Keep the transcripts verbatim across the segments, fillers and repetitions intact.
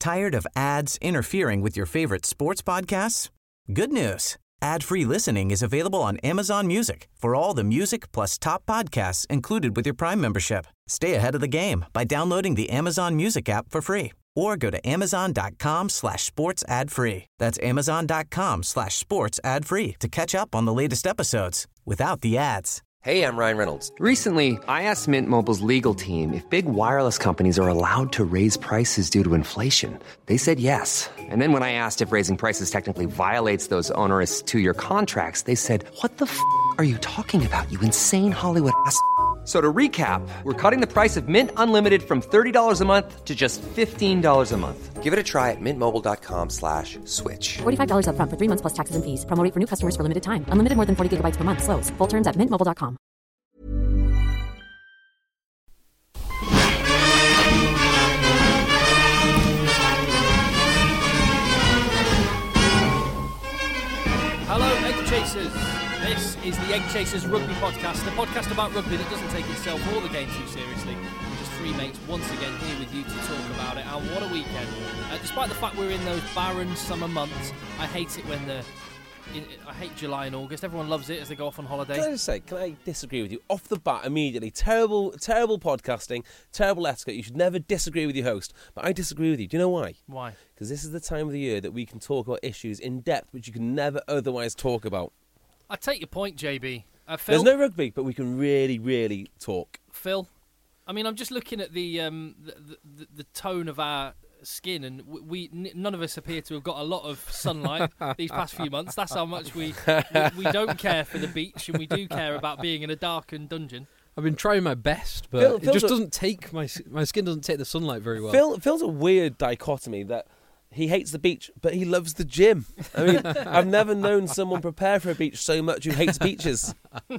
Tired of ads interfering with your favorite sports podcasts? Good news. Ad-free listening is available on Amazon Music for all the music plus top podcasts included with your Prime membership. Stay ahead of the game by downloading the Amazon Music app for free or go to amazon.com slash sports ad free. That's amazon.com slash sports ad free to catch up on the latest episodes without the ads. Hey, I'm Ryan Reynolds. Recently, I asked Mint Mobile's legal team if big wireless companies are allowed to raise prices due to inflation. They said yes. And then when I asked if raising prices technically violates those onerous two-year contracts, they said, what the f*** are you talking about, you insane Hollywood ass f- So to recap, we're cutting the price of Mint Unlimited from thirty dollars a month to just fifteen dollars a month. Give it a try at mintmobile.com slash switch. forty-five dollars up front for three months plus taxes and fees. Promo rate for new customers for limited time. Unlimited more than forty gigabytes per month. Slows full terms at mint mobile dot com. Hello, Egg Chasers. This is the Egg Chasers Rugby Podcast, a podcast about rugby that doesn't take itself or the game too seriously. Just three mates once again here with you to talk about it, and what a weekend. Uh, despite the fact we're in those barren summer months, I hate it when the... In, I hate July and August. Everyone loves it as they go off on holiday. Can I just say, can I disagree with you? Off the bat, immediately, terrible, terrible podcasting, terrible etiquette. You should never disagree with your host. But I disagree with you. Do you know why? Why? Because this is the time of the year that we can talk about issues in depth which you can never otherwise talk about. I take your point, J B. Uh, Phil, There's no rugby, but we can really, really talk. Phil, I mean, I'm just looking at the um, the, the, the tone of our skin, and we n- none of us appear to have got a lot of sunlight these past few months. That's how much we, we we don't care for the beach, and we do care about being in a darkened dungeon. I've been trying my best, but Phil, it Phil's just a, doesn't take my my skin doesn't take the sunlight very well. Phil Phil's a weird dichotomy that he hates the beach, but he loves the gym. I mean, I've never known someone prepare for a beach so much who hates beaches.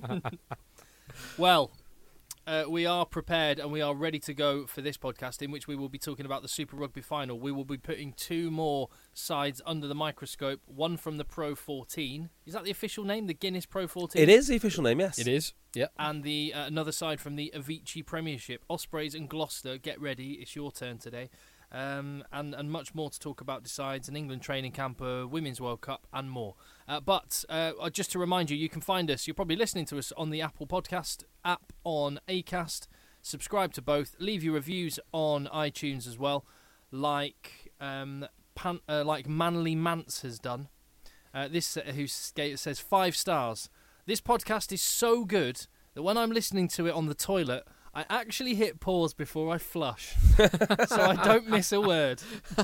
Well, uh, we are prepared and we are ready to go for this podcast, in which we will be talking about the Super Rugby final. We will be putting two more sides under the microscope, one from the Pro fourteen. Is that the official name, the Guinness Pro fourteen? It is the official name, yes. It is, yeah. And the uh, another side from the Avicii Premiership. Ospreys and Gloucester, get ready. It's your turn today. Um, and, and much more to talk about decides, an England training camp, a Women's World Cup, and more. Uh, but uh, just to remind you, you can find us, you're probably listening to us on the Apple Podcast app, on Acast. Subscribe to both. Leave your reviews on iTunes as well, like um, Pan, uh, like Manly Mance has done. Uh, this uh, who says five stars. This podcast is so good that when I'm listening to it on the toilet, I actually hit pause before I flush, so I don't miss a word.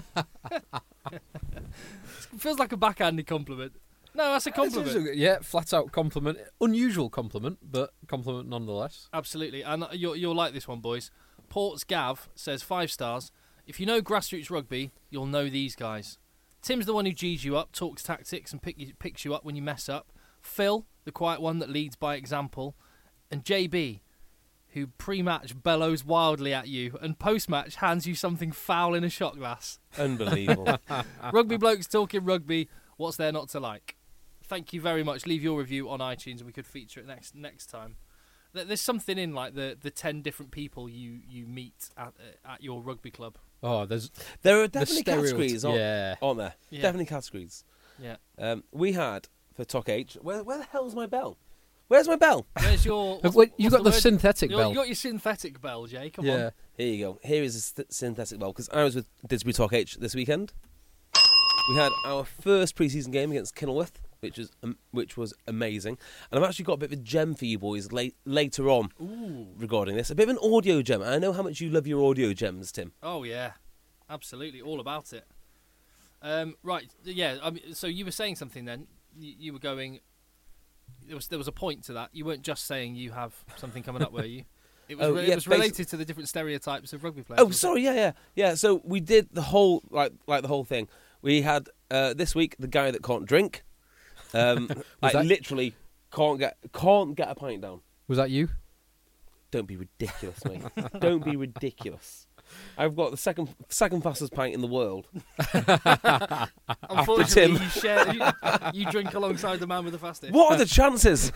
It feels like a backhanded compliment. No, that's a compliment. Yeah, flat out compliment. Unusual compliment, but compliment nonetheless. Absolutely, and you'll, you'll like this one, boys. Ports Gav says five stars. If you know grassroots rugby, you'll know these guys. Tim's the one who G's you up, talks tactics, and pick you, picks you up when you mess up. Phil, the quiet one that leads by example. And J B, who pre-match bellows wildly at you and post-match hands you something foul in a shot glass. Unbelievable. Rugby blokes talking rugby. What's there not to like? Thank you very much. Leave your review on iTunes and we could feature it next next time. There's something in like the, the ten different people you, you meet at uh, at your rugby club. Oh, there's There are the definitely stereotype- categories, aren't, yeah. aren't there? Yeah. Definitely categories. Yeah. Um, we had, for Talk H, where, where the hell's my bell? Where's my bell? Where's your? What's, Wait, you what's got the word? synthetic You're- bell. You got your synthetic bell, Jay. Come yeah. on. Here you go. Here is a st- synthetic bell, because I was with Didsbury Talk H this weekend. We had our first pre-season game against Kenilworth, which was um, which was amazing. And I've actually got a bit of a gem for you boys late, later on Ooh. regarding this. A bit of an audio gem. I know how much you love your audio gems, Tim. Oh yeah, absolutely, all about it. Um, right, yeah. I mean, so you were saying something then. You, you were going. There was there was a point to that. You weren't just saying you have something coming up, were you? It was, Oh, re- yeah, it was basi- related to the different stereotypes of rugby players. Oh, wasn't sorry, yeah, yeah, yeah. So we did the whole like like the whole thing. We had uh, this week the guy that can't drink, um, like that- literally can't get can't get a pint down. Was that you? Don't be ridiculous, mate. Don't be ridiculous. I've got the second second fastest pint in the world. it? Unfortunately, Tim. you share. You, you drink alongside the man with the fastest. What are the chances?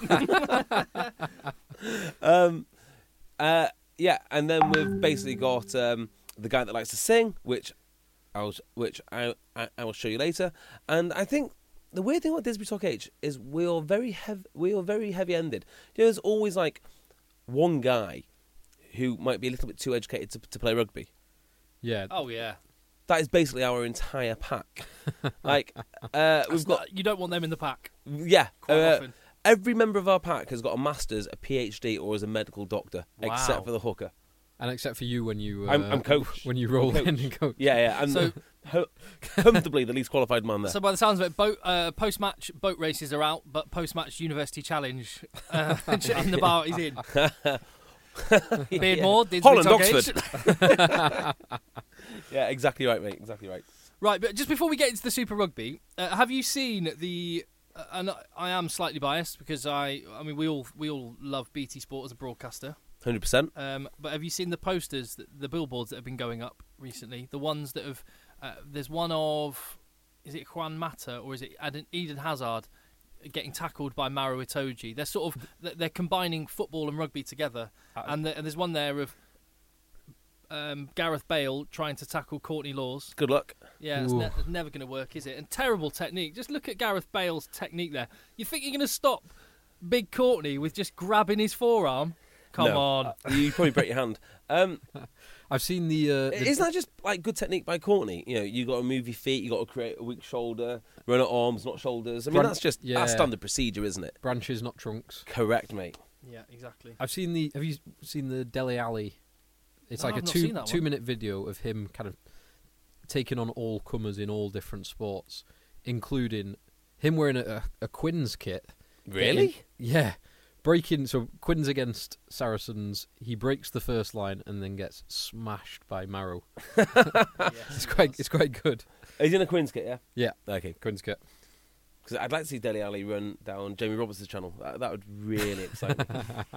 um, uh, yeah, and then we've basically got um, the guy that likes to sing, which I'll, which I, I I will show you later. And I think the weird thing about Didsbury Talk H is we're very heavy. We are very heavy-ended. You know, there's always like one guy who might be a little bit too educated to, to play rugby. Yeah. Oh yeah. That is basically our entire pack. Like uh, we've That's got not- you don't want them in the pack. yeah. Quite uh, often. Every member of our pack has got a master's, a PhD, or is a medical doctor, Wow. except for the hooker. And except for you when you... Uh, I'm, I'm coach. When you roll I'm coach. in and coach. Yeah, yeah. I'm So- ho- comfortably the least qualified man there. So by the sounds of it, boat, uh, post-match boat races are out, but post-match university challenge uh, in the bar is in. Beardmore, Didsbury Holland, Talk Oxford. H. Yeah, exactly right, mate. Exactly right. Right, but just before we get into the Super Rugby, uh, have you seen the? Uh, and I am slightly biased because I, I mean, we all we all love B T Sport as a broadcaster. Hundred percent. Um, but have you seen the posters, the, the billboards that have been going up recently? The ones that have, uh, there's one of, is it Juan Mata or is it Eden- Eden Hazard getting tackled by Maro Itoje? They're sort of they're combining football and rugby together, and, the, and there's one there of um, Gareth Bale trying to tackle Courtney Laws. Good luck. Yeah, it's, Ooh. ne- it's never going to work, is it? And terrible technique. Just look at Gareth Bale's technique there. You think you're going to stop Big Courtney with just grabbing his forearm? Come No. on. You probably break your hand. Um, I've seen the... Uh, the isn't that just like good technique by Courtney? You know, you got to move your feet, you got to create a weak shoulder, run at arms, not shoulders. I mean, Bran- that's just yeah. that's standard procedure, isn't it? branches, not trunks. Correct, mate. Yeah, exactly. I've seen the... Have you seen the Dele Alli? It's No, like I've a not two seen that one. two minute video of him kind of taking on all comers in all different sports, including him wearing a, a Quinn's kit. Really? Getting- yeah. Breaking, so Quinn's against Saracens, he breaks the first line and then gets smashed by Marrow. It's quite, it's quite good. He's in a Quinn's kit, yeah. Yeah, Okay. Quinn's kit. Because I'd like to see Dele Alli run down Jamie Roberts' channel. That, that would really excite me.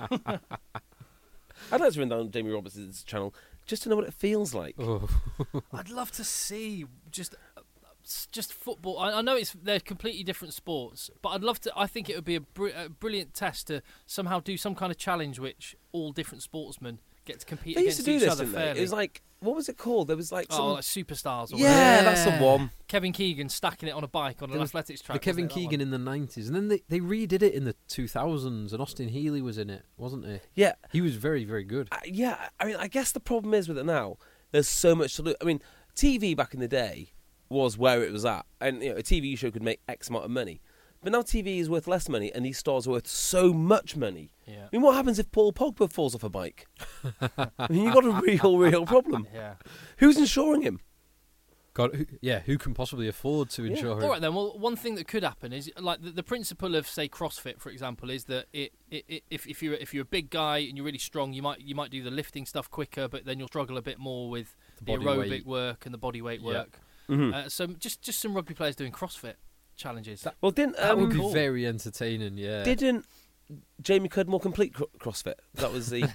I'd like to run down Jamie Roberts' channel just to know what it feels like. Oh. I'd love to see just uh, just football. I, I know it's they're completely different sports, but I'd love to. I think it would be a, br- a brilliant test to somehow do some kind of challenge which all different sportsmen get to compete They used against to do each this, other didn't they? fairly. It was like, what was it called? There was like some... oh, like superstars. Or yeah, whatever. that's the one. Kevin Keegan stacking it on a bike on an There was athletics track. The Kevin wasn't it, that Keegan one? in the nineties, and then they, they redid it in the two thousands, and Austin Healey was in it, wasn't he? Yeah, He was very, very good. Uh, yeah, I mean, I guess the problem is with it now. There's so much to look. I mean, T V back in the day was where it was at, and you know, a T V show could make X amount of money. But now T V is worth less money, and these stars are worth so much money. Yeah. I mean, what happens if Paul Pogba falls off a bike? I mean, you've got a real, real problem. Yeah. Who's insuring him? God, who, yeah, who can possibly afford to insure him? All right then. Well, one thing that could happen is like the, the principle of say CrossFit, for example, is that it, it, it if if you're if you're a big guy and you're really strong, you might you might do the lifting stuff quicker, but then you'll struggle a bit more with the, The body aerobic weight. work and the body weight Yeah. work. Mhm. Uh, so just just some rugby players doing CrossFit challenges. Well, didn't That would um, be cool. very entertaining, yeah. didn't Jamie Cudmore complete cro- CrossFit? That was the.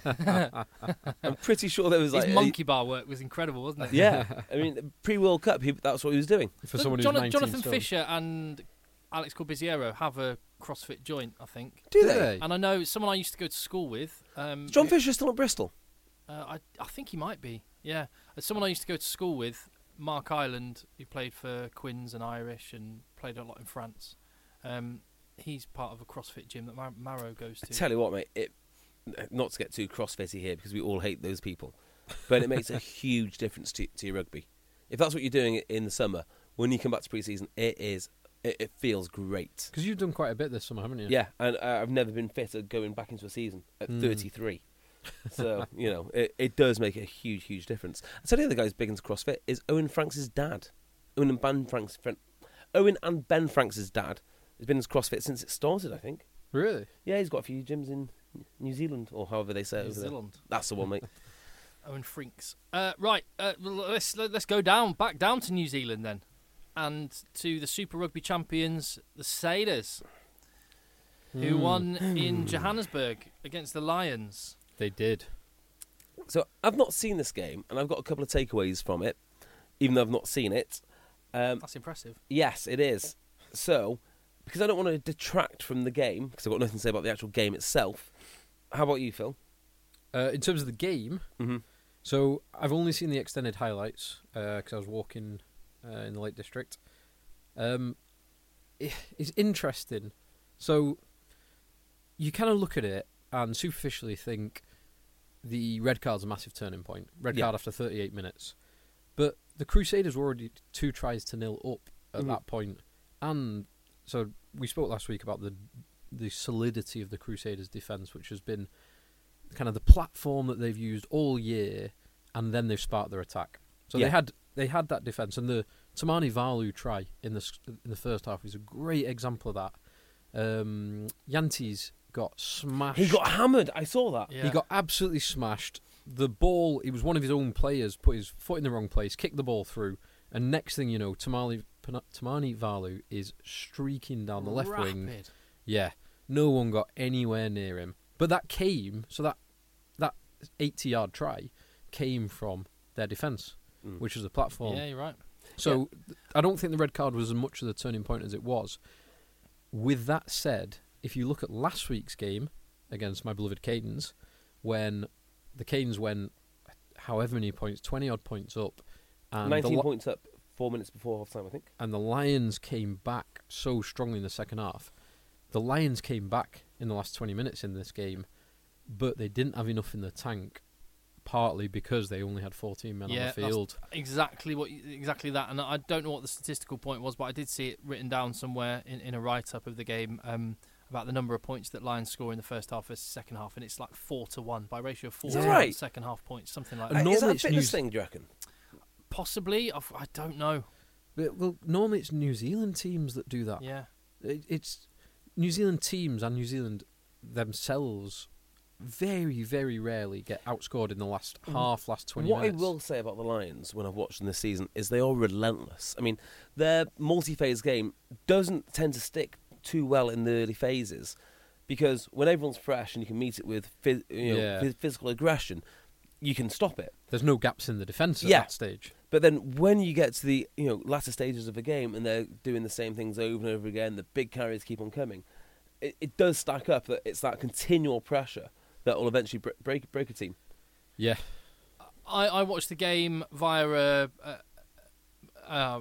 I'm pretty sure there was His like a- monkey bar work was incredible, wasn't it? yeah, I mean, pre-World Cup, he, that's what he was doing. For Look, someone who's Jon- nineteen Jonathan stone. Fisher and Alex Corbiziero have a CrossFit joint, I think. Do Do they? they? And I know someone I used to go to school with. Um, Is John who- Fisher still at Bristol? Uh, I I think he might be. Yeah, as someone I used to go to school with, Mark Island, who played for Quins and Irish and played a lot in France. Um, he's part of a CrossFit gym that Mar- Marrow goes to. I tell you what, mate. It, not to get too crossfitty here because we all hate those people, but it makes a huge difference to, to your rugby. If that's what you're doing in the summer, when you come back to pre-season, it is it, it feels great. Because you've done quite a bit this summer, haven't you? Yeah, and uh, I've never been fitter going back into a season at Mm. thirty-three. So you know, it, it does make a huge, huge difference. I tell you, the other guy's big into CrossFit is Owen Franks' dad. Owen and Ben Franks' friend. Owen and Ben Franks' dad has been into CrossFit since it started, I think. Really? Yeah, he's got a few gyms in New Zealand, or however they say it New over there. Zealand. That's the one, mate. Owen Frinks. Uh, right, uh, well, let's let's go down back down to New Zealand then, and to the Super Rugby champions, the Sailors, who Mm. won in Johannesburg against the Lions. They did. So I've not seen this game, and I've got a couple of takeaways from it, even though I've not seen it. Um, That's impressive. yes, it is. So, because I don't want to detract from the game, because I've got nothing to say about the actual game itself, how about you, Phil? Uh, in terms of the game, Mm-hmm. so I've only seen the extended highlights because I was walking uh, in the Lake District. Um, it, it's interesting. So you kind of look at it and superficially think the red card's a massive turning point. Red Yeah. card after thirty-eight minutes. But the Crusaders were already two tries to nil up at Mhm. that point. And so we spoke last week about the the solidity of the Crusaders' defence, which has been kind of the platform that they've used all year, and then they've sparked their attack. So Yeah. they had they had that defence, and the Tamani Valu try in the s- in the first half was a great example of that. Um, Yantis got smashed. He got hammered. I saw that. Yeah. He got absolutely smashed. The ball, it was one of his own players, put his foot in the wrong place, kicked the ball through, and next thing you know, Tamani, Tamani Valu is streaking down the left wing. Rapid. Yeah, no one got anywhere near him. But that came, so that that eighty-yard try came from their defence, Mm. which was the platform. Yeah, you're right. So th- I don't think the red card was as much of the turning point as it was. With that said, if you look at last week's game against my beloved Cadens, when the Cadens went however many points, twenty-odd points up, and nineteen the, Li- points up, four minutes before half time, I think. and the Lions came back so strongly in the second half. The Lions came back in the last twenty minutes in this game, but they didn't have enough in the tank, partly because they only had fourteen men Yeah, on that's the field. Exactly what, you- exactly that, and I don't know what the statistical point was, but I did see it written down somewhere in, in a write-up of the game um, about the number of points that Lions score in the first half versus second half, and it's like four to one by ratio of four Is to that one right? second half points, something like And that. Uh, is that normally a it's fitness news- thing, do you reckon? Possibly, I've, I don't know. But, well, normally it's New Zealand teams that do that. Yeah, It, it's New Zealand teams and New Zealand themselves very, very rarely get outscored in the last half, last twenty What minutes. I will say about the Lions when I've watched them this season is they are relentless. I mean, their multi-phase game doesn't tend to stick too well in the early phases because when everyone's fresh and you can meet it with phys- you know, Yeah. phys- physical aggression, you can stop it. There's no gaps in the defence at Yeah. that stage. But then when you get to the you know latter stages of the game and they're doing the same things over and over again, the big carries keep on coming. It, it does stack up that it's that continual pressure that will eventually bre- break break a team. Yeah. I, I watched the game via a uh, uh,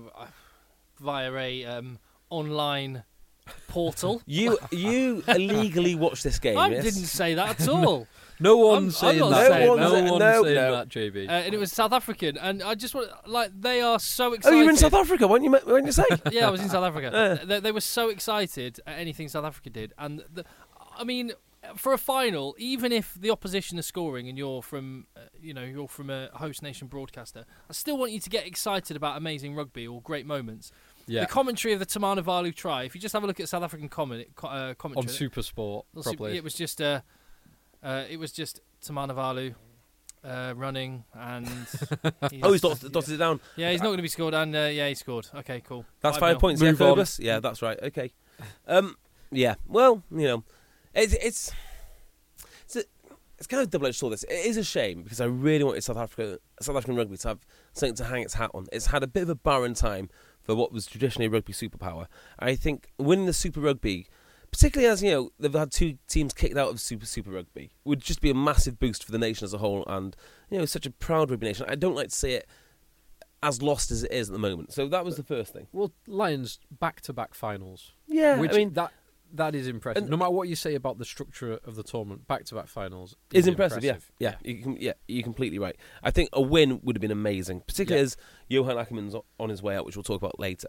via a um, online portal. You you illegally watched this game. I yes? didn't say that at all. No I'm- one's I'm saying not that. saying no that. one's No, saying no. that, J B. Uh, and it was South African, and I just want like they are so Oh, excited. you're in South Africa. Why didn't you, ma- why didn't you say? Yeah, I was in South Africa. Uh. they, they were so excited at anything South Africa did, and the, I mean, for a final, even if the opposition are scoring and you're from, uh, you know, you're from a host nation broadcaster, I still want you to get excited about amazing rugby or great moments. Yeah. The commentary of the Tamana Valu try. If you just have a look at South African comment, uh, commentary On Supersport, Well, super- probably. It was just uh, uh, it was just Tamana Valu uh, running, and Oh, he's dotted, dotted it down. yeah, he's not going to be scored, and uh, yeah, he scored. Okay, cool. That's five nil. points. Move yeah, on. Phobos. Yeah, that's right. Okay. Um. Yeah. Well, you know, it's it's it's, a, it's kind of double edged sword. This it is a shame because I really wanted South Africa, South African rugby to have something to hang its hat on. It's had a bit of a barren time for what was traditionally a rugby superpower. I think winning the Super Rugby, particularly as you know they've had two teams kicked out of Super Super Rugby, would just be a massive boost for the nation as a whole. And you know, such a proud rugby nation. I don't like to see it as lost as it is at the moment. So that was the first thing. Well, Lions back-to-back finals. Yeah, Which I mean that that is impressive. And- no matter what you say about the structure of the tournament, back-to-back finals is is impressive. Yeah, yeah, you can, yeah, you're completely right. I think a win would have been amazing, particularly Yeah. as Johan Ackerman's o- on his way out, which we'll talk about later.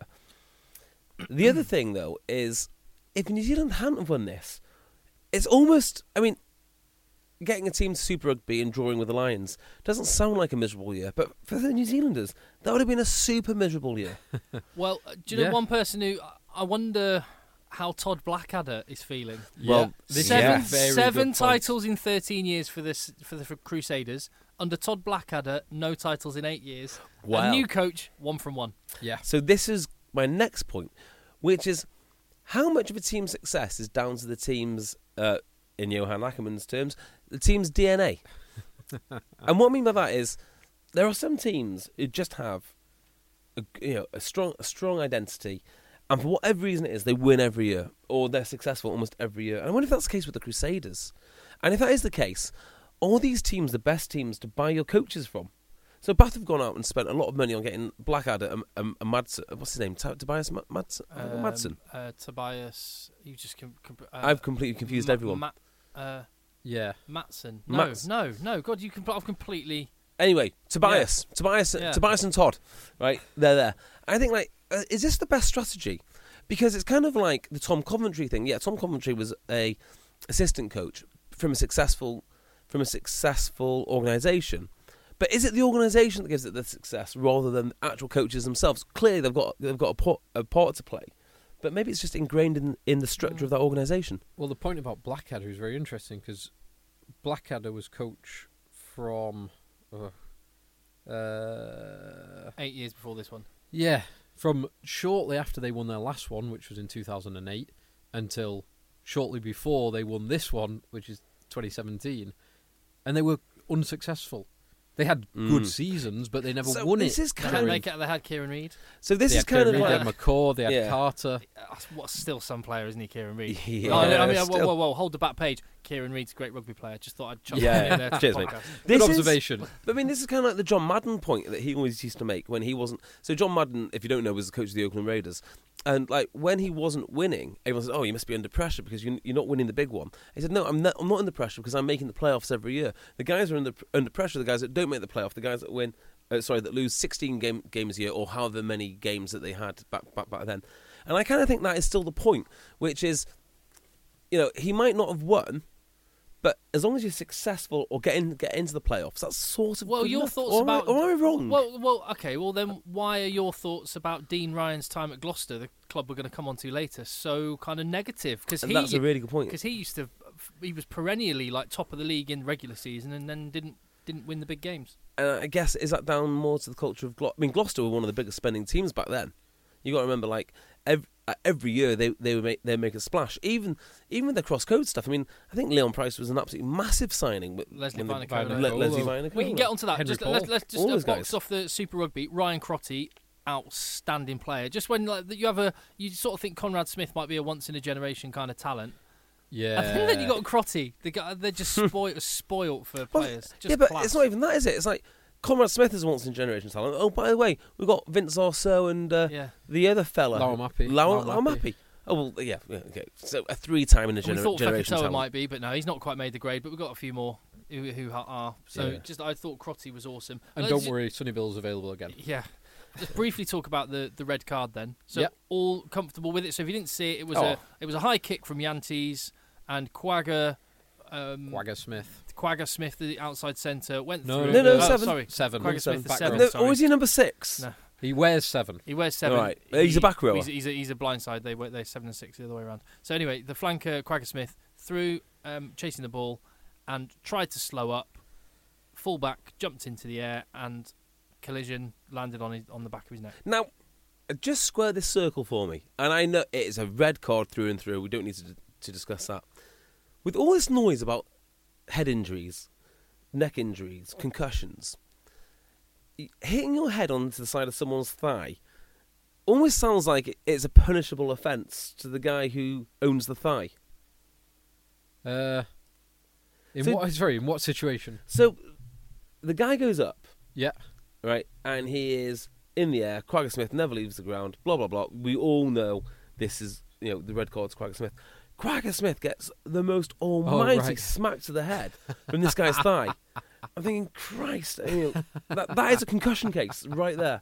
The other thing, though, is if New Zealand hadn't have won this, it's almost. I mean, getting a team to Super Rugby and drawing with the Lions doesn't sound like a miserable year, but for the New Zealanders, that would have been a super miserable year. Well, uh, do you know Yeah. one person who I wonder how Todd Blackadder is feeling? Yeah. Well, This seven is a very seven good point. titles in thirteen years for this for the for Crusaders. Under Todd Blackadder, no titles in eight years. Wow. A new coach, one from one. Yeah. So this is my next point, which is how much of a team's success is down to the team's, uh, in Johan Ackerman's terms, the team's D N A. And what I mean by that is there are some teams who just have a, you know, a strong a strong identity, and for whatever reason it is, they win every year, or they're successful almost every year. And I wonder if that's the case with the Crusaders. And if that is the case, are these teams the best teams to buy your coaches from? So Bath have gone out and spent a lot of money on getting Blackadder and, and, and Madsen. What's his name? T- Tobias Ma- Madsen? Um, Madsen? Uh, Tobias. You just. Com- com- uh, I've completely confused Ma- everyone. Ma- uh, Yeah. Matson. No, Mats- no, no. God, you can. I've completely. Anyway, Tobias, Tobias, Yeah. Tobias and Todd, right? They're there. I think, like, uh, is this the best strategy? Because it's kind of like the Tom Coventry thing. Yeah, Tom Coventry was a assistant coach from a successful, from a successful organisation. But is it the organisation that gives it the success rather than the actual coaches themselves? Clearly, they've got they've got a part, a part to play, but maybe it's just ingrained in in the structure of that organisation. Well, the point about Blackadder is very interesting because Blackadder was coach from uh, uh, Eight years before this one. yeah, from shortly after they won their last one, which was in two thousand eight, until shortly before they won this one, which is twenty seventeen, and they were unsuccessful. They had good Mm. seasons, but they never So won this it. is They kind had, of they, they had Kieran Reid. so this they is had kind of Kieran Reid, like they had McCaw, they had Yeah. Carter. Uh, What still some player, isn't he, Kieran Reid? Yeah, Oh, I mean, whoa, still. whoa, whoa, hold the back page. Kieran Reid's a great rugby player. Just thought I'd chuck Yeah, that in there. to cheers, the mate. podcast. Good This is- observation. But I mean, this is kind of like the John Madden point that he always used to make when he wasn't. So John Madden, if you don't know, was the coach of the Oakland Raiders, and like when he wasn't winning, everyone said, "Oh, you must be under pressure because you- you're not winning the big one." He said, "No, I'm not. I'm not under pressure because I'm making the playoffs every year. The guys are under under pressure. The guys that don't make the playoff, the guys that win, uh, sorry, that lose sixteen game, games a year or however many games that they had back back back then." And I kind of think that is still the point, which is, you know, he might not have won. But as long as you're successful or get in, get into the playoffs, that's sort of Well, good your enough. thoughts or am I- about- or am I wrong? Well, well, okay. Well, then why are your thoughts about Dean Ryan's time at Gloucester, the club we're going to come on to later, so kind of negative? Because And he, that's a really good point. Because he used to, he was perennially like top of the league in regular season, and then didn't didn't win the big games. And I guess, is that down more to the culture of Gloucester? I mean, Gloucester were one of the biggest spending teams back then. You got to remember, like every, every year they they would make they make a splash. Even even with their cross code stuff. I mean, I think Leon Price was an absolutely massive signing. With, Leslie when they- Vinokola. Le- Leslie Vinokola. We can get onto that. Henry Just, Paul. let's, let's just All uh, those box guys. off the Super Rugby. Ryan Crotty, outstanding player. Just when like you have a, you sort of think Conrad Smith might be a once in a generation kind of talent. Yeah. And then you got Crotty. They got they're just spoiled spoiled for Well, players. Just yeah, but class. it's not even that, is it? It's like Conrad Smith is a once in a generation talent. Oh, by the way, we've got Vince Orso and uh, Yeah. the other fella, Lau Mappy. Lau Lau Lau Mappy. Mappy. Oh well, yeah, yeah, okay. So a three time in a And we gener- thought generation Fekitoa talent. might be, but no, he's not quite made the grade. But we've got a few more who, who are. So Yeah. just I thought Crotty was awesome. And Uh, don't ju- worry, Sunnyville's available again. Yeah. Just briefly talk about the, the red card then. So Yep. all comfortable with it. So if you didn't see it, it was Oh. a it was a high kick from Yantes and Quagga um, Quagga Smith. Quagga Smith, the outside centre, went No, through. No, no, oh, seven. Sorry, Seven. Quagga Smith the Back seven. row. No, sorry. or is he number six? No. He wears seven. He wears seven. Right. He's a back rower. He's, he's a he's a blindside. They were they're seven and six the other way around. So anyway, the flanker Quagga Smith threw, um, chasing the ball, and tried to slow up. Fullback jumped into the air and collision landed on his, on the back of his neck. Now, just square this circle for me. And I know it is a red card through and through. We don't need to to discuss that. With all this noise about head injuries, neck injuries, concussions, y- hitting your head onto the side of someone's thigh almost sounds like it- it's a punishable offence to the guy who owns the thigh. Uh, in So- what? Sorry, in what situation? So the guy goes up, Yeah. right, and he is in the air. Quagga Smith never leaves the ground. Blah blah blah. We all know this is, you know, the red card's Quagga Smith. Quagga Smith gets the most almighty right. smack to the head from this guy's thigh. I'm thinking, Christ, you know, that that is a concussion case right there.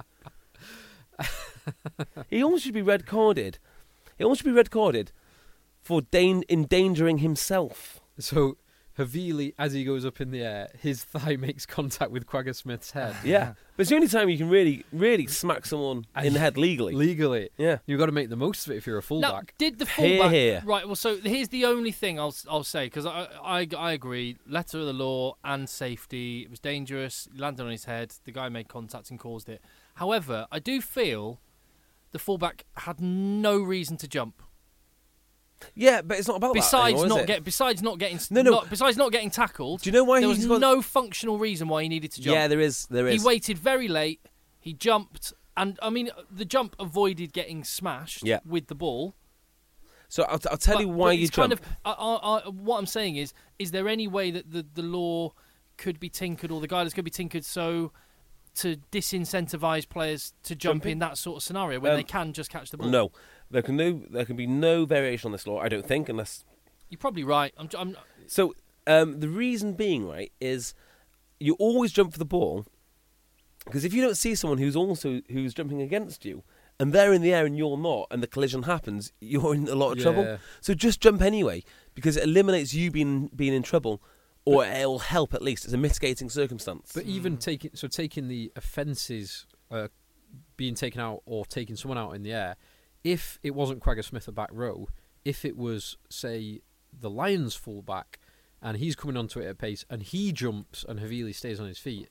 He almost should be red carded. He almost should be red carded for dan- endangering himself. So Havili, as he goes up in the air, his thigh makes contact with Quagga Smith's head. Yeah, but it's the only time you can really, really smack someone in the head legally. Legally. Yeah. You've got to make the most of it if you're a Now, fullback. did the Hear, fullback hear. right? Well, so here's the only thing I'll I'll say because I, I I agree. Letter of the law and safety. It was dangerous. It landed on his head. The guy made contact and caused it. However, I do feel the fullback had no reason to jump. Yeah, but it's not about Besides that anymore, is not it? get, besides not getting, No, no. not- besides not getting tackled. Do you know why there he's was got- no functional reason why he needed to jump? Yeah, there is. There is. He waited very late. He jumped, and I mean, the jump avoided getting smashed Yeah. with the ball. So I'll, t- I'll tell But- you why but you it's jump. kind of. I, I, I, what I'm saying is, is there any way that the, the law could be tinkered, or the guidance could be tinkered so to disincentivise players to jump Jumping? in that sort of scenario when Um, they can just catch the ball? No, there can no there can be no variation on this law. I don't think, unless You're probably right. I'm. I'm so. Um, the reason being, right, is you always jump for the ball because if you don't see someone who's also who's jumping against you and they're in the air and you're not, and the collision happens, you're in a lot of Yeah. trouble. So just jump anyway because it eliminates you being being in trouble, or it will help at least. It's a mitigating circumstance. But even taking so taking the offences uh, being taken out or taking someone out in the air, if it wasn't Quagga Smith at back row, if it was say the Lions fullback and he's coming onto it at pace and he jumps and Havili stays on his feet,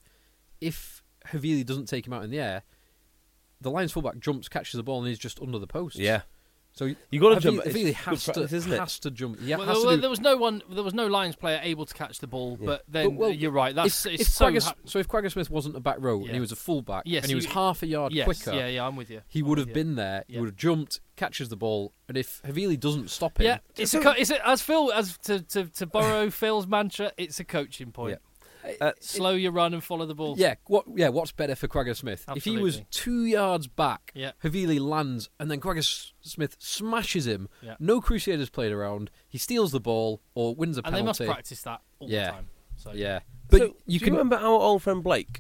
if Havili doesn't take him out in the air, the Lions fullback jumps, catches the ball and he's just under the post. yeah, So you got to Havili, jump. It's Havili good has practice, to isn't it? has to jump. Yeah, well, has well, to do, there was no one. There was no Lions player able to catch the ball. Yeah. But then But, well, you're right. That's if, it's if so. Quagga, ha- so if Quagga Smith wasn't a back row and Yeah. he was a fullback Yes, and he was you- half a yard yes, quicker, yeah, yeah, I'm with you. he I'm would with have you. been there. Yeah. He would have jumped, catches the ball, and if Havili doesn't stop him, Yeah, it's a co- it's a, as Phil as to to, to borrow Phil's mantra. It's a coaching point. Uh, Slow your run and follow the ball. yeah, what yeah, what's better for Quagga Smith? If he was Absolutely. two yards back, Yeah. Havili lands, and then Quagga S- Smith smashes him. Yeah. No Crusaders played around. He steals the ball or wins a and they must penalty. practice that all Yeah. the time. So Yeah, but so, you do can you remember our old friend Blake?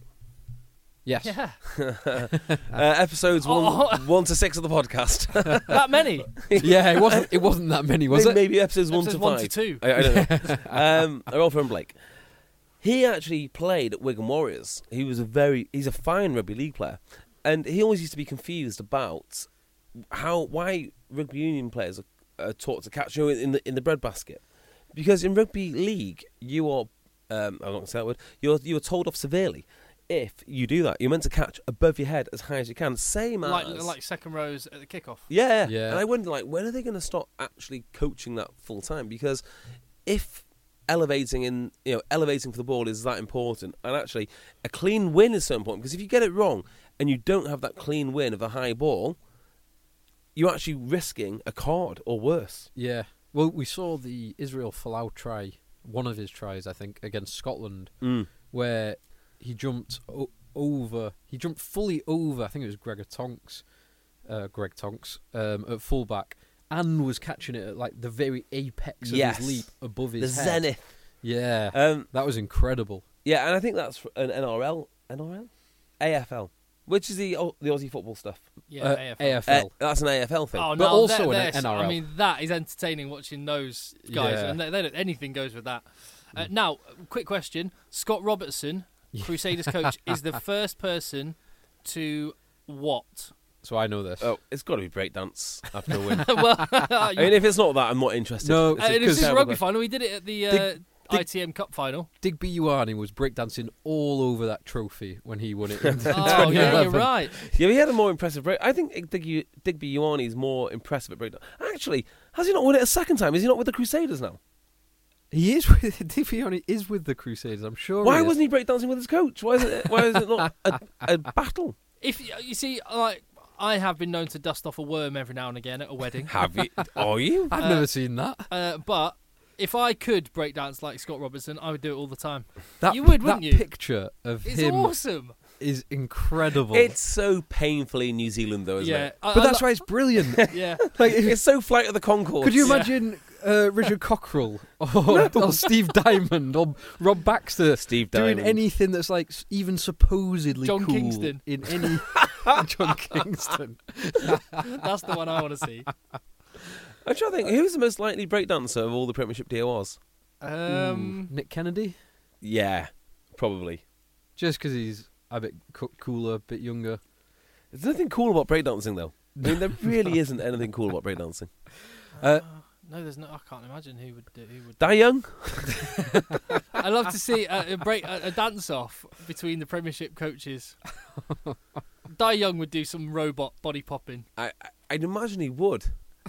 yes, yeah, Uh, episodes one, Oh. one to six of the podcast. that many. yeah. It wasn't it wasn't that many, was maybe, it? maybe episodes one Episodes to one five. to two. I, I don't know. um, our old friend Blake. He actually played at Wigan Warriors. He was a very he's a fine rugby league player, and he always used to be confused about how why rugby union players are, are taught to catch you know, in the in the breadbasket, because in rugby league you are um, I'm not going to say that word. You're you are told off severely if you do that. You're meant to catch above your head as high as you can. Same Like as like second rows at the kickoff. yeah, Yeah. And I wonder, like, when are they going to start actually coaching that full time? Because if elevating in, you know, elevating for the ball is that important, and actually a clean win is so important, because if you get it wrong and you don't have that clean win of a high ball, you're actually risking a card or worse. Yeah. Well, we saw the Israel Folau try, one of his tries, I think, against Scotland, Mm. where he jumped o- over, he jumped fully over, I think it was Gregor Tonks, uh, Greg Tonks, um, at fullback, and was catching it at like the very apex of Yes. his leap above The his head. zenith. Yeah. Um, that was incredible. yeah, and I think that's an N R L, N R L, A F L, which is the the Aussie football stuff. Yeah, Uh, A F L. A F Uh, L. that's an A F L thing. Oh, But no, also they're- an they're- N R L. I mean, that is entertaining watching those guys, Yeah. and they, they don't, anything goes with that. Uh, now, quick question: Scott Robertson, Crusaders coach, is the first person to what? So I know this. Oh, it's got to be breakdance after a win. well, I mean, if it's not that, I'm not interested. No, It's uh, a it was good just terrible rugby question. final. We did it at the uh, Dig- dig- I T M Cup final. Digby Ioane was breakdancing all over that trophy when he won it in Oh, twenty eleven. yeah, you're right. Yeah, he had a more impressive break. I think Digby, Digby Ioane is more impressive at breakdance. Actually, has he not won it a second time? Is he not with the Crusaders now? He is with Digby Ioane is with the Crusaders. I'm sure. Why he is. wasn't he breakdancing with his coach? Why is it? Why is it not a, a battle? If y- you see, like, I have been known to dust off a worm every now and again at a wedding. Have you? Are you? I've Uh, never seen that. Uh, but if I could break dance like Scott Robertson, I would do it all the time. That you would, that wouldn't you? picture of It's him awesome. is incredible. It's so painfully New Zealand, though, isn't Yeah, it? I- but I that's lo- why it's brilliant. Yeah, like, if- It's so Flight of the Conchords. could you Yeah. imagine uh, Richard Cockrell or, or Steve Diamond or Rob Baxter Steve doing Diamond. anything that's like s- even supposedly John cool Kingston. in any John Kingston? that's the one I want to see. I'm trying to think. Who's the most likely breakdancer of all the Premiership D O Rs? Um, Nick Kennedy, Yeah, probably. just because he's a bit co- cooler, a bit younger. There's nothing cool about breakdancing, though. I mean, there really isn't anything cool about breakdancing. Uh, no, there's no. I can't imagine who would do. Who would. Die Young? I love to see a, a break, a, a dance off between the Premiership coaches. Di Young would do some robot body popping. I, I, I'd imagine he would.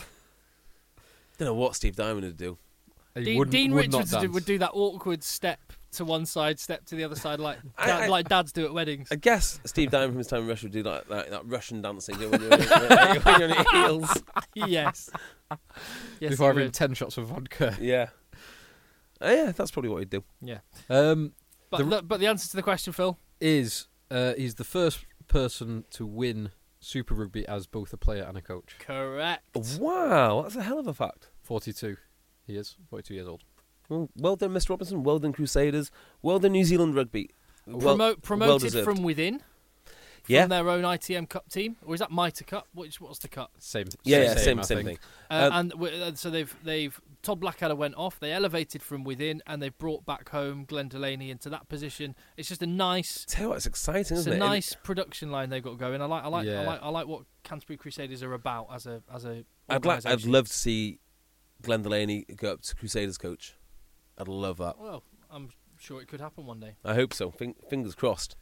Don't know what Steve Diamond would do. he Dean, wouldn't- Dean would not Richards would do, dance. would do that awkward step to one side, step to the other side, like I- dad, I- like dads do at weddings. I guess Steve Diamond from his time in Russia would do like that, that Russian dancing you know, when you're, when you're on your heels. yes. yes, Before he having would. ten shots of vodka. Yeah. Uh, yeah, that's probably what he'd do. Yeah. Um, But The- the, but the answer to the question, Phil. is Uh, he's the first person to win Super Rugby as both a player and a coach. Correct. Wow, that's a hell of a fact. forty-two. He is forty-two years old. Well, well done, Mister Robinson. Well done, Crusaders. Well done, New Zealand Rugby. Well, Promote, promoted well deserved. from within. From Yeah. their own I T M Cup team, or is that Mitre Cup? Which what's the cup? Same. Yeah, same, yeah, same, I same think. thing. Uh, Um, and w- uh, so they've they've Todd Blackadder went off. They elevated from within, and they've brought back home Glenn Delaney into that position. It's just a nice, Tell you what, it's exciting, it's isn't a it? nice production line they've got going. I like, I like, I Yeah. like, I like what Canterbury Crusaders are about as a as a. I'd like. I'd organisation. love to see Glenn Delaney go up to Crusaders coach. I'd love that. Well, I'm sure it could happen one day. I hope so. Fing- fingers crossed.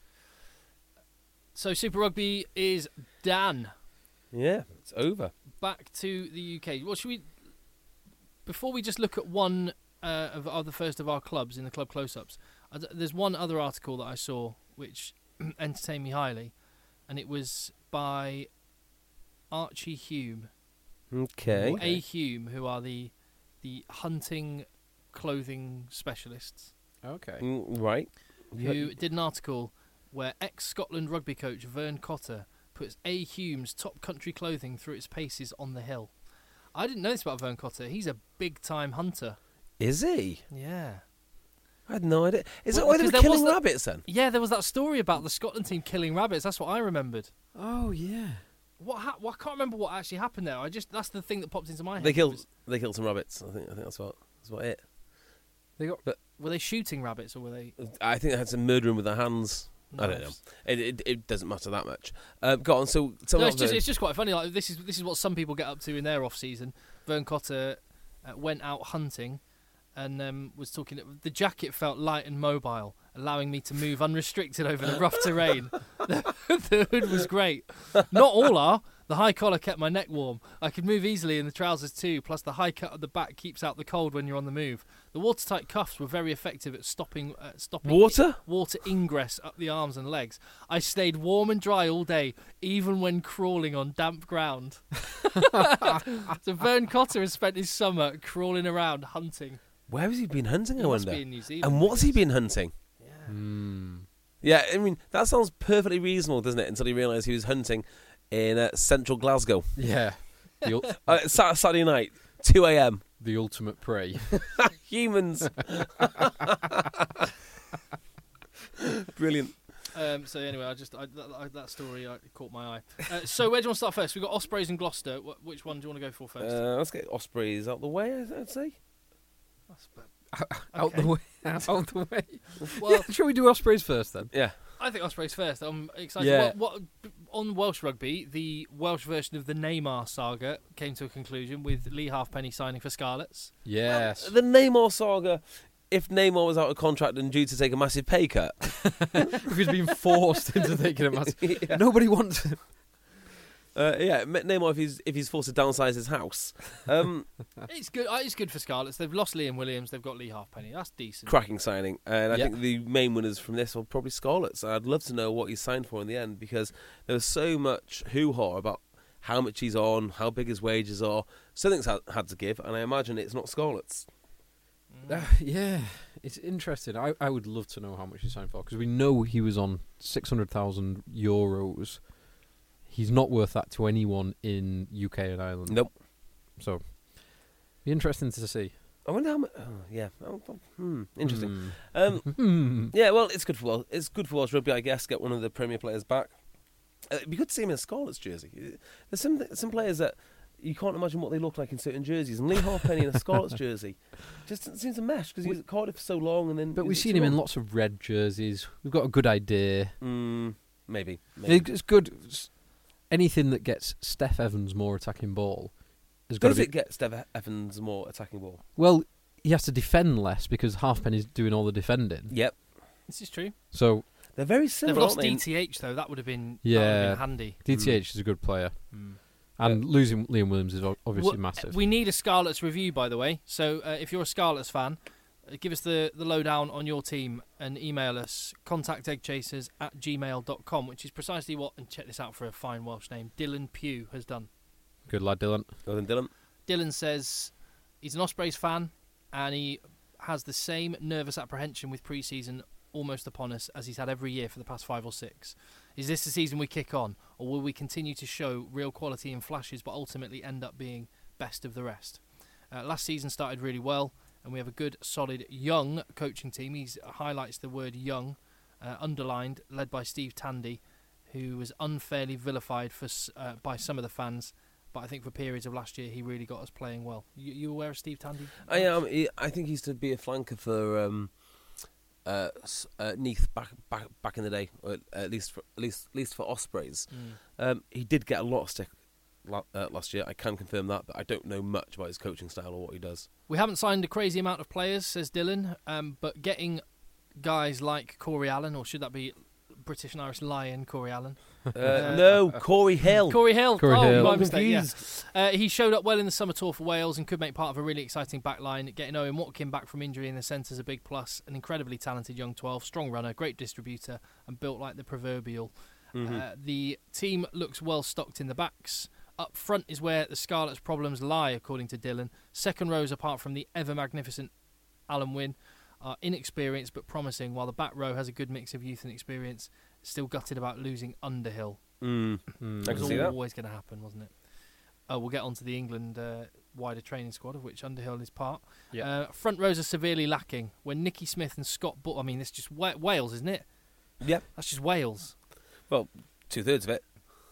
So Super Rugby is done. Yeah, it's over. Back to the U K. Well, should we? Before we just look at one uh, of, of the first of our clubs in the club close-ups, uh, th- there's one other article that I saw which entertained me highly, and it was by Archie Hume, Okay. or A. Hume, who are the the hunting clothing specialists, Okay. Mm, right. who did an article where ex-Scotland rugby coach Vern Cotter puts A. Hume's top country clothing through its paces on the hill. I didn't know this about Vern Cotter. He's a big-time hunter. Is he? Yeah. I had no idea. Is Well, that why they because were there was killing the- rabbits then? Yeah, there was that story about the Scotland team killing rabbits. That's what I remembered. Oh yeah. What? Ha- well, I can't remember what actually happened there. I just that's the thing that popped into my head. They killed. was- They killed some rabbits. I think. I think that's what. That's what it. They got. Were they shooting rabbits or were they? I think they had some murdering with their hands. I don't know. Knives? It, it it doesn't matter that much. Um, go on. So tell No, me it's about just Vern. it's just quite funny. Like this is this is what some people get up to in their off season. Vern Cotter uh, went out hunting, and um, was talking. The jacket felt light and mobile, allowing me to move unrestricted over the rough terrain. the, the hood was great. Not all are. The high collar kept my neck warm. I could move easily in the trousers too, plus the high cut at the back keeps out the cold when you're on the move. The watertight cuffs were very effective at stopping uh, stopping Water? water ingress up the arms and legs. I stayed warm and dry all day, even when crawling on damp ground. So Vern Cotter has spent his summer crawling around hunting. Where has he been hunting? He I must wonder. be in New Zealand, And I what's he guess. been hunting? Hmm. Yeah, I mean that sounds perfectly reasonable, doesn't it? Until he realised he was hunting in uh, central Glasgow. Yeah. The, ul- Uh, Sat- Saturday night, two a m. the ultimate prey. Humans. Brilliant. Um, so anyway, I just I, that, I, that story uh, caught my eye. Uh, so where do you want to start first? We've got Ospreys and Gloucester. Wh- which one do you want to go for first? Uh, let's get Ospreys out the way, I'd I'd say. That's bad. Out Okay. the way. Out the way. Well, Yeah, shall we do Ospreys first then? Yeah. I think Ospreys first. I'm excited. Yeah. What, what on Welsh rugby, the Welsh version of the Neymar saga came to a conclusion with Lee Halfpenny signing for Scarlets. Yes. The Neymar saga, if Neymar was out of contract and due to take a massive pay cut. If he's been forced into taking a massive. Yeah. Nobody wants him. Uh, yeah, M- Neymar if he's if he's forced to downsize his house. Um, It's good. uh, It's good for Scarlets. They've lost Liam Williams. They've got Lee Halfpenny. That's decent. cracking signing, and I Yeah. think the main winners from this are probably Scarlets. I'd love to know what he signed for in the end because there was so much hoo-ha about how much he's on, how big his wages are. Something's had, had to give, and I imagine it's not Scarlets. Uh, yeah, it's interesting. I, I would love to know how much he signed for because we know he was on six hundred thousand euros. He's not worth that to anyone in U K and Ireland. Nope. So, be interesting to see. I wonder how much. Oh, yeah. Oh, oh, hmm. Interesting. Hmm. Um, Hmm. yeah. Well, it's good for Wel- it's good for Welsh rugby, I guess. Get one of the Premier players back. Uh, it'd be good to see him in a Scarlets jersey. There's some some players that you can't imagine what they look like in certain jerseys, and Lee Halfpenny in a Scarlets jersey just doesn't seem to mesh because he was at Cardiff for so long, and then. But he we've was seen too him in long. lots of red jerseys. We've got a good idea. Mm, maybe. maybe. It's good. Anything that gets Steph Evans more attacking ball has got Does to be. it get Steph Evans more attacking ball? Well, he has to defend less because Halfpenny's doing all the defending. Yep. This is true. So They're very They've similar, lost aren't they? D T H though. That would have been that would Yeah. have been handy. D T H is a good player, Mm. and losing Liam Williams is o- obviously Well, massive. We need a Scarlets review, by the way. So uh, if you're a Scarlets fan, uh, give us the, the lowdown on your team and email us contact eggchasers at gmail dot com, which is precisely what, and check this out for a fine Welsh name, Dylan Pugh has done. Good lad, Dylan. Well then, Dylan. Dylan says he's an Ospreys fan and he has the same nervous apprehension with pre-season almost upon us, as he's had every year for the past five or six. Is this the season we kick on, or will we continue to show real quality in flashes but ultimately end up being best of the rest? Uh, last season started really well, and we have a good, solid, young coaching team. He highlights the word young, uh, underlined, led by Steve Tandy, who was unfairly vilified for uh, by some of the fans. But I think for periods of last year, he really got us playing well. You, you aware of Steve Tandy? I am. He, I think he used to be a flanker for um, uh, uh, Neath back back back in the day, or at least for, at least at least for Ospreys. Mm. Um, he did get a lot of stick la- uh, last year. I can confirm that, but I don't know much about his coaching style or what he does. We haven't signed a crazy amount of players, says Dylan, um, but getting guys like Corey Allen, or should that be British and Irish Lion Corey Allen? Uh, uh, no, Corey Hill. Corey Hill. Corey oh, Hill. my I'm mistake. Yeah. confused. Uh, he showed up well in the summer tour for Wales and could make part of a really exciting back line. Getting Owen Watkin back from injury in the centre is a big plus. An incredibly talented young twelve, strong runner, great distributor, and built like the proverbial. Mm-hmm. Uh, the team looks well stocked in the backs. Up front is where the Scarlets' problems lie, according to Dylan. Second rows, apart from the ever-magnificent Alan Wynne, are inexperienced but promising, while the back row has a good mix of youth and experience. Still gutted about losing Underhill. Mm. Mm. I It can was see that. always going to happen, wasn't it? Uh, we'll get on to the England uh, wider training squad, of which Underhill is part. Yeah. Uh, front rows are severely lacking. When Nicky Smith and Scott Bull... I mean, it's just Wa- Wales, isn't it? Yep. That's just Wales. Well, two-thirds of it.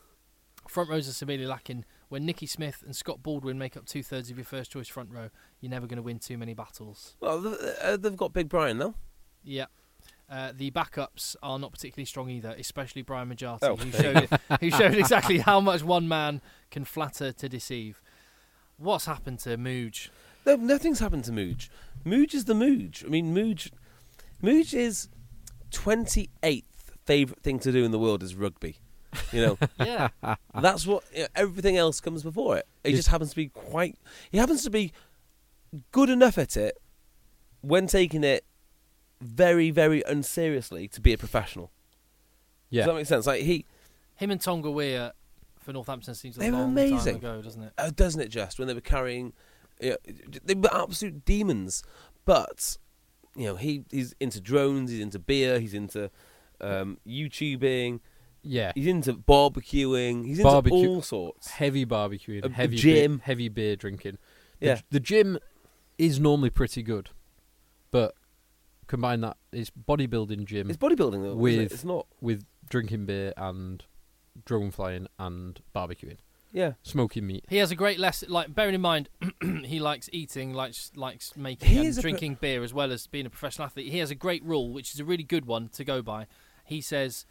Front rows are severely lacking. When Nicky Smith and Scott Baldwin make up two-thirds of your first-choice front row, you're never going to win too many battles. Well, th- uh, they've got Big Brian, though. Yeah. Uh, the backups are not particularly strong either, especially Brian Majati, Oh. who showed who showed exactly how much one man can flatter to deceive. What's happened to Mooj? No, nothing's happened to Mooj. Mooj is the Mooj. I mean, Mooj, Mooj is twenty-eighth favourite thing to do in the world is rugby. You know, Yeah. that's what you know, everything else comes before it. He Is- just happens to be quite. He happens to be good enough at it when taking it very, very unseriously to be a professional. Yeah. Does that make sense? Like he, Him and Tonga Weir for Northampton seems a They were long amazing. time ago, doesn't it? uh, doesn't it just when they were carrying, you know, they were absolute demons. But you know, he he's into drones, he's into beer, he's into um, YouTubing. Yeah. He's into barbecuing. He's into Barbecue- all sorts. Heavy barbecuing, A- a heavy gym. beer, heavy beer drinking. The, Yeah. the gym is normally pretty good, but combine that it's bodybuilding gym It's bodybuilding though. with isn't it? It's not. with drinking beer and drone flying and barbecuing, Yeah. smoking meat. He has a great lesson. Like, bearing in mind, he likes eating, likes likes making He and is a pro- drinking beer as well as being a professional athlete. He has a great rule, which is a really good one to go by. He says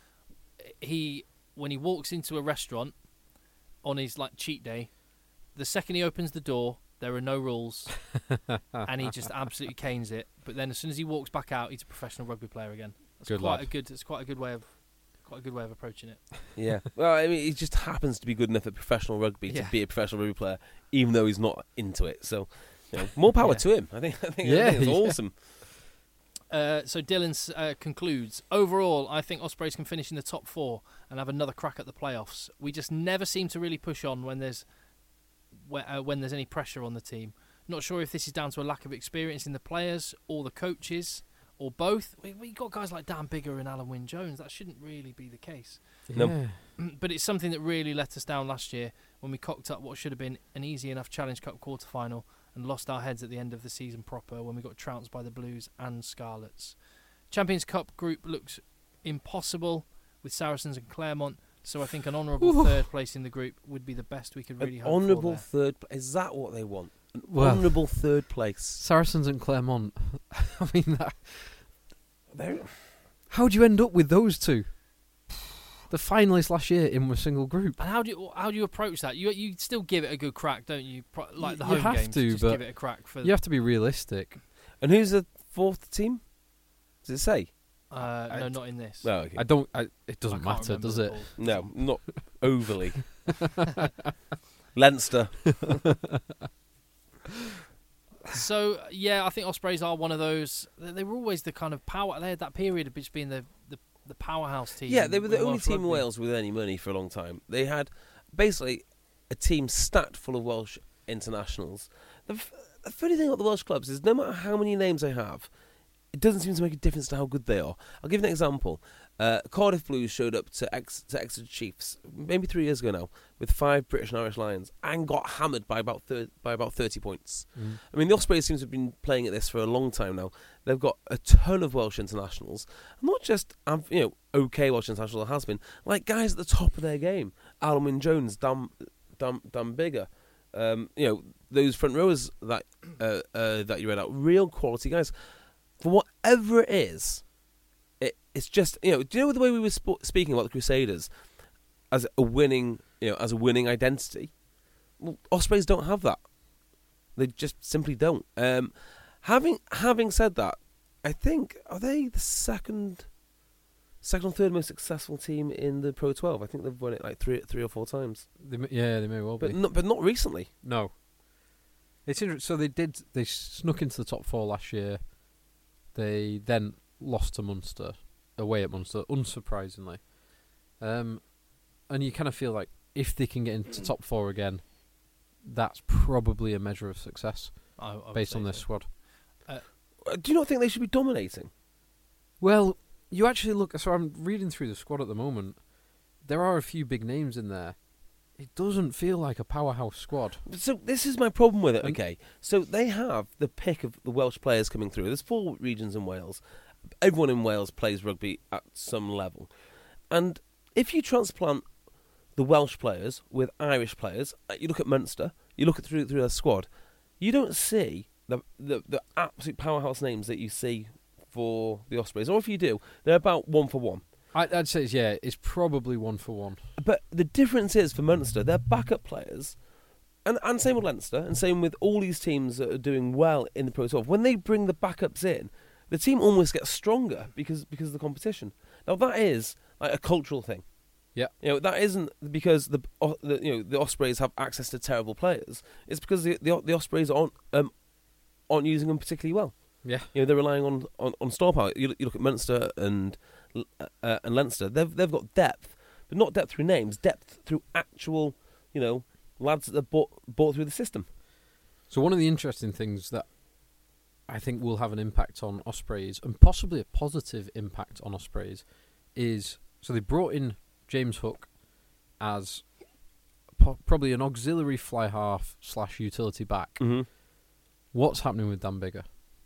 he when he walks into a restaurant on his like cheat day, the second he opens the door, there are no rules, and he just absolutely canes it. But then as soon as he walks back out, he's a professional rugby player again. That's Good quite lad. a good. It's quite a good way of quite a good way of approaching it. Yeah. Well, I mean, he just happens to be good enough at professional rugby Yeah. to be a professional rugby player, even though he's not into it. So, you know, more power Yeah. to him. I think. I think, I Yeah, think it's yeah. awesome. Uh, so Dylan uh, concludes, overall, I think Ospreys can finish in the top four and have another crack at the playoffs. We just never seem to really push on when there's when, uh, when there's any pressure on the team. Not sure if this is down to a lack of experience in the players or the coaches or both. We we got guys like Dan Bigger and Alan Wynne-Jones. That shouldn't really be the case. No. Yeah. But it's something that really let us down last year when we cocked up what should have been an easy enough Challenge Cup quarter-final and lost our heads at the end of the season proper when we got trounced by the Blues and Scarlets. Champions Cup group looks impossible with Saracens and Claremont, so I think an honourable third place in the group would be the best we could really An hope honourable for there. third. Pl- is that what they want? An Well- honourable third place. Saracens and Claremont. I mean, that, They're- how do you end up with those two? The finalists last year in a single group. And how do you how do you approach that? You you still give it a good crack, don't you? Pro- Like the You home have games, to, just but give it a crack for. You have to be realistic. And who's the fourth team? Does it say? uh, I- no, not in this. No, okay. I don't. I, it I doesn't can't matter, remember does the it? full No, team. not overly. Leinster. So yeah, I think Ospreys are one of those. They, they were always the kind of power. They had that period of just being the the, the powerhouse team. Yeah, they were the in only Welsh team in rugby. Wales with any money for a long time. They had basically a team stacked full of Welsh internationals. The, f- the funny thing about the Welsh clubs is no matter how many names they have, it doesn't seem to make a difference to how good they are. I'll give you an example. Uh, Cardiff Blues showed up to, Ex- to Exeter Chiefs maybe three years ago now with five British and Irish Lions and got hammered by about thir- by about thirty points. Mm. I mean, the Ospreys seems to have been playing at this for a long time now. They've got a ton of Welsh internationals, and not just um, you know okay Welsh international has been like guys at the top of their game. Alan Wynne-Jones, Dan Dan Dan Bigger, um, you know those front rowers that uh, uh, that you read out, real quality guys. For whatever it is. It, it's just, you know, do you know the way we were sp- speaking about the Crusaders as a winning, you know, as a winning identity? Well, Ospreys don't have that. They just simply don't. Um, having having said that, I think are they the second, second or third most successful team in the Pro twelve? I think they've won it like three, three or four times. They may, yeah, they may well but be, not, but not recently. No. It's inter- so they did. They snuck into the top four last year. They then lost to Munster, away at Munster, unsurprisingly. Um, and you kind of feel like if they can get into top four again, that's probably a measure of success I, I based on this so. squad. Uh, do you not think they should be dominating? Well, you actually look... So I'm reading through the squad at the moment. There are a few big names in there. It doesn't feel like a powerhouse squad. So this is my problem with it, okay? So they have the pick of the Welsh players coming through. There's four regions in Wales. Everyone in Wales plays rugby at some level. And if you transplant the Welsh players with Irish players, you look at Munster, you look at through through their squad, you don't see the, the the absolute powerhouse names that you see for the Ospreys. Or if you do, they're about one for one. I, I'd say, it's, yeah, it's probably one for one. But the difference is for Munster, they're backup players. And, and same with Leinster, and same with all these teams that are doing well in the Pro twelve. When they bring the backups in, the team almost gets stronger because because of the competition. Now that is like a cultural thing. Yeah, you know that isn't because the, uh, the you know the Ospreys have access to terrible players. It's because the the, the Ospreys aren't um, aren't using them particularly well. Yeah, you know they're relying on, on, on star power. You, you look at Munster and uh, and Leinster. They've they've got depth, but not depth through names. Depth through actual you know lads that they've bought bought through the system. So one of the interesting things that I think will have an impact on Ospreys, and possibly a positive impact on Ospreys, is so they brought in James Hook as po- probably an auxiliary fly half slash utility back. Mm-hmm. What's happening with Dan Bigger?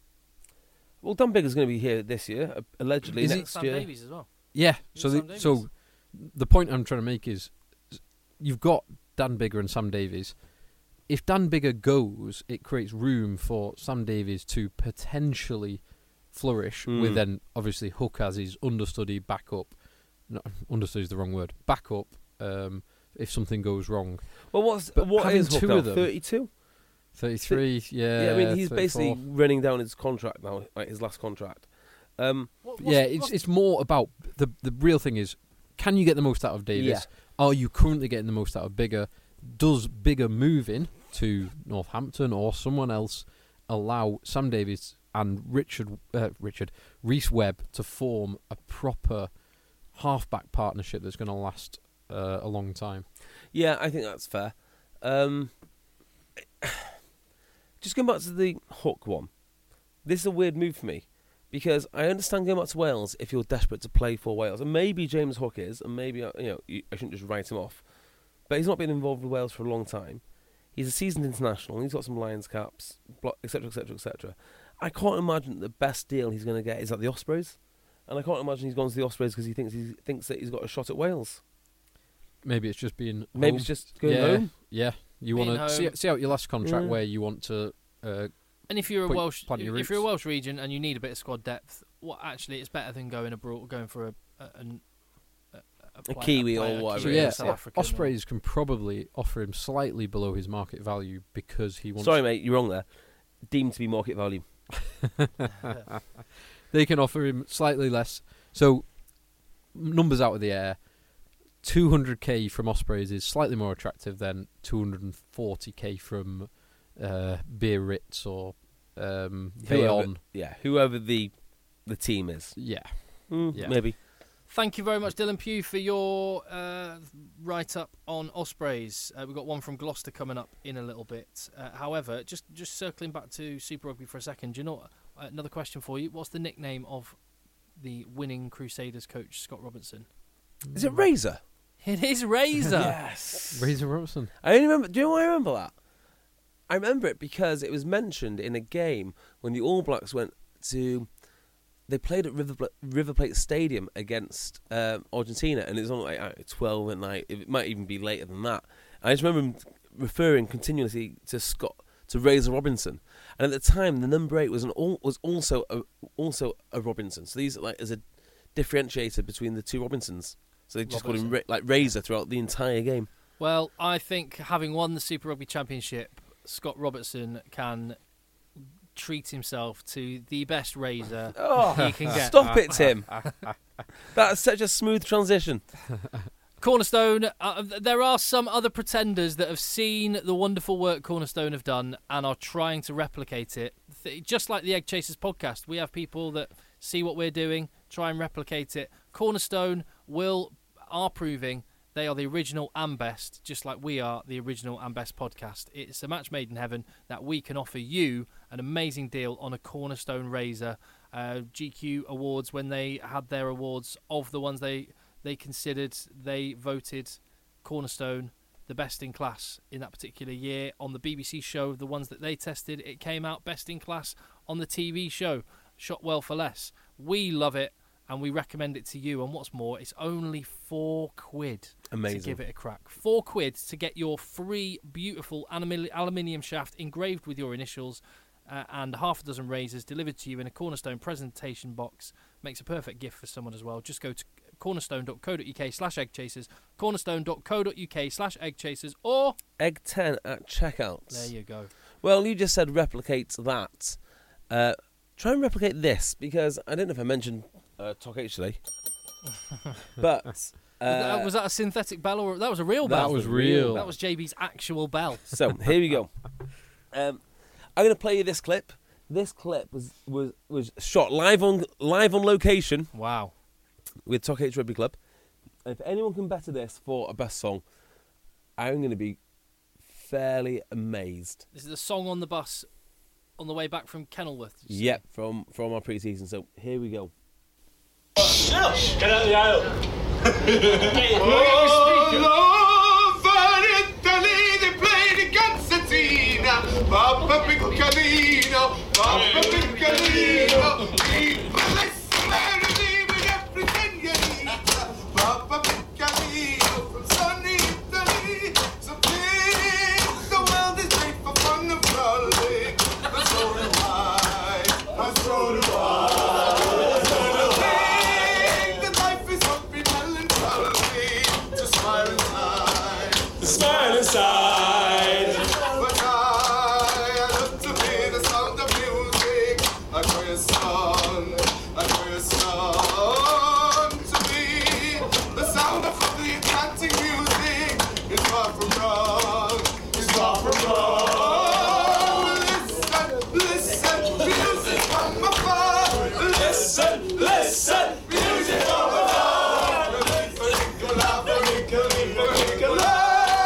Well, Dan Bigger's going to be here this year, uh, allegedly Is next Sam year. Davies as well? Yeah. Is So Sam the, Davies? so the point I'm trying to make is you've got Dan Bigger and Sam Davies. If Dan Bigger goes, it creates room for Sam Davies to potentially flourish, Mm. with then obviously Hook as his understudy backup. No, understudy is the wrong word. Backup um, if something goes wrong. Well, what's But what having is Hook two now? of them- thirty-two. thirty-three, yeah. Yeah, I mean he's thirty-four. basically running down his contract now, like his last contract. Um, What, Yeah, it's it's more about the the real thing is, can you get the most out of Davies? Yeah. Are you currently getting the most out of Bigger? Does Bigger moving to Northampton or someone else allow Sam Davies and Richard uh, Richard Reece Webb to form a proper halfback partnership that's going to last uh, a long time? yeah, I think that's fair. Um, just going back to the Hook one, this is a weird move for me because I understand going back to Wales if you're desperate to play for Wales, and maybe James Hook is, and maybe uh, you know you, I shouldn't just write him off. But he's not been involved with Wales for a long time. He's a seasoned international. He's got some Lions caps, et cetera, et cetera, et cetera. I can't imagine the best deal he's going to get is at the Ospreys, and I can't imagine he's gone to the Ospreys because he thinks he thinks that he's got a shot at Wales. Maybe it's just being Maybe home. it's just going yeah, home. Yeah, you Being want to see, home. see out your last contract Yeah. where you want to. Uh, And if you're a Put- Welsh, plant your if you're a roots. Welsh region and you need a bit of squad depth, what actually it's better than going abroad, going for a a, an- a, a, A player- Kiwi or player, whatever So it Kiwi yeah, or is, South yeah. African or- Ospreys can probably offer him slightly below his market value because he wants. Sorry, mate, you're wrong there. Deemed to be market value. They can offer him slightly less. So numbers out of the air. two hundred k from Ospreys is slightly more attractive than two hundred forty k from uh, Biarritz or um, Whoever, Bayonne. yeah, whoever the the team is. Yeah. Mm, Yeah. Maybe. Thank you very much, Dylan Pugh, for your uh, write-up on Ospreys. Uh, we've got one from Gloucester coming up in a little bit. Uh, however, just just circling back to Super Rugby for a second, do you know what, another question for you. What's the nickname of the winning Crusaders coach, Scott Robertson? Is it Razor? It is Razor. Yes. Razor Robertson. I only remember. Do you know why I remember that? I remember it because it was mentioned in a game when the All Blacks went to. They played at River, River Plate Stadium against um, Argentina, and it was on like uh, twelve at night. It might even be later than that. I just remember him referring continuously to Scott to Razor Robinson, and at the time the number eight was an all, was also a, also a Robinson. So these like as a differentiator between the two Robinsons. So they just Robinson. called him like Razor throughout the entire game. Well, I think having won the Super Rugby Championship, Scott Robertson can treat himself to the best razor Oh, he can get. Stop it, Tim. That's such a smooth transition. Cornerstone, uh, there are some other pretenders that have seen the wonderful work Cornerstone have done and are trying to replicate it. Th- just like the Egg Chasers podcast, we have people that see what we're doing, try and replicate it. Cornerstone will are proving they are the original and best, just like we are the original and best podcast. It's a match made in heaven that we can offer you an amazing deal on a Cornerstone razor. Uh, G Q Awards, when they had their awards of the ones they, they considered, they voted Cornerstone the best in class in that particular year. On the B B C show, the ones that they tested, it came out best in class on the T V show, Shot Well for Less. We love it. And we recommend it to you. And what's more, it's only four quid Amazing. to give it a crack. Four quid to get your free, beautiful alumini- aluminium shaft engraved with your initials uh, and half a dozen razors delivered to you in a Cornerstone presentation box. Makes a perfect gift for someone as well. Just go to cornerstone.co.uk slash eggchasers, cornerstone.co.uk slash eggchasers, or Egg ten at checkout. there you go. Well, you just said replicate that. Uh, try and replicate this, because I don't know if I mentioned uh, Talk H today. But... Uh, was, that, was that a synthetic bell or that was a real that bell? That was real. That was J B's actual bell. So, here we go. Um, I'm going to play you this clip. This clip was, was, was shot live on live on location Wow. with Talk H Rugby Club. And if anyone can better this for a best song, I'm going to be fairly amazed. This is the song on the bus on the way back from Kenilworth. did you say? Yep, from, from our pre-season. So, here we go. Get out the aisle. Oh, for Italy, they play the Concertina. Papa Piccolino, Papa Piccolino. Let's with every senorita. Papa Piccolino from sunny Italy. So big, the world is made for fun and frolic. But so do I, and so do I. Smile inside. But I, I love to hear the sound of music. I play a song, I play a song to me. The sound of the enchanting music is far from wrong, is far from wrong. Listen, listen, music from afar. Listen, listen, music from afar. Nicola, Nicola, Nicola.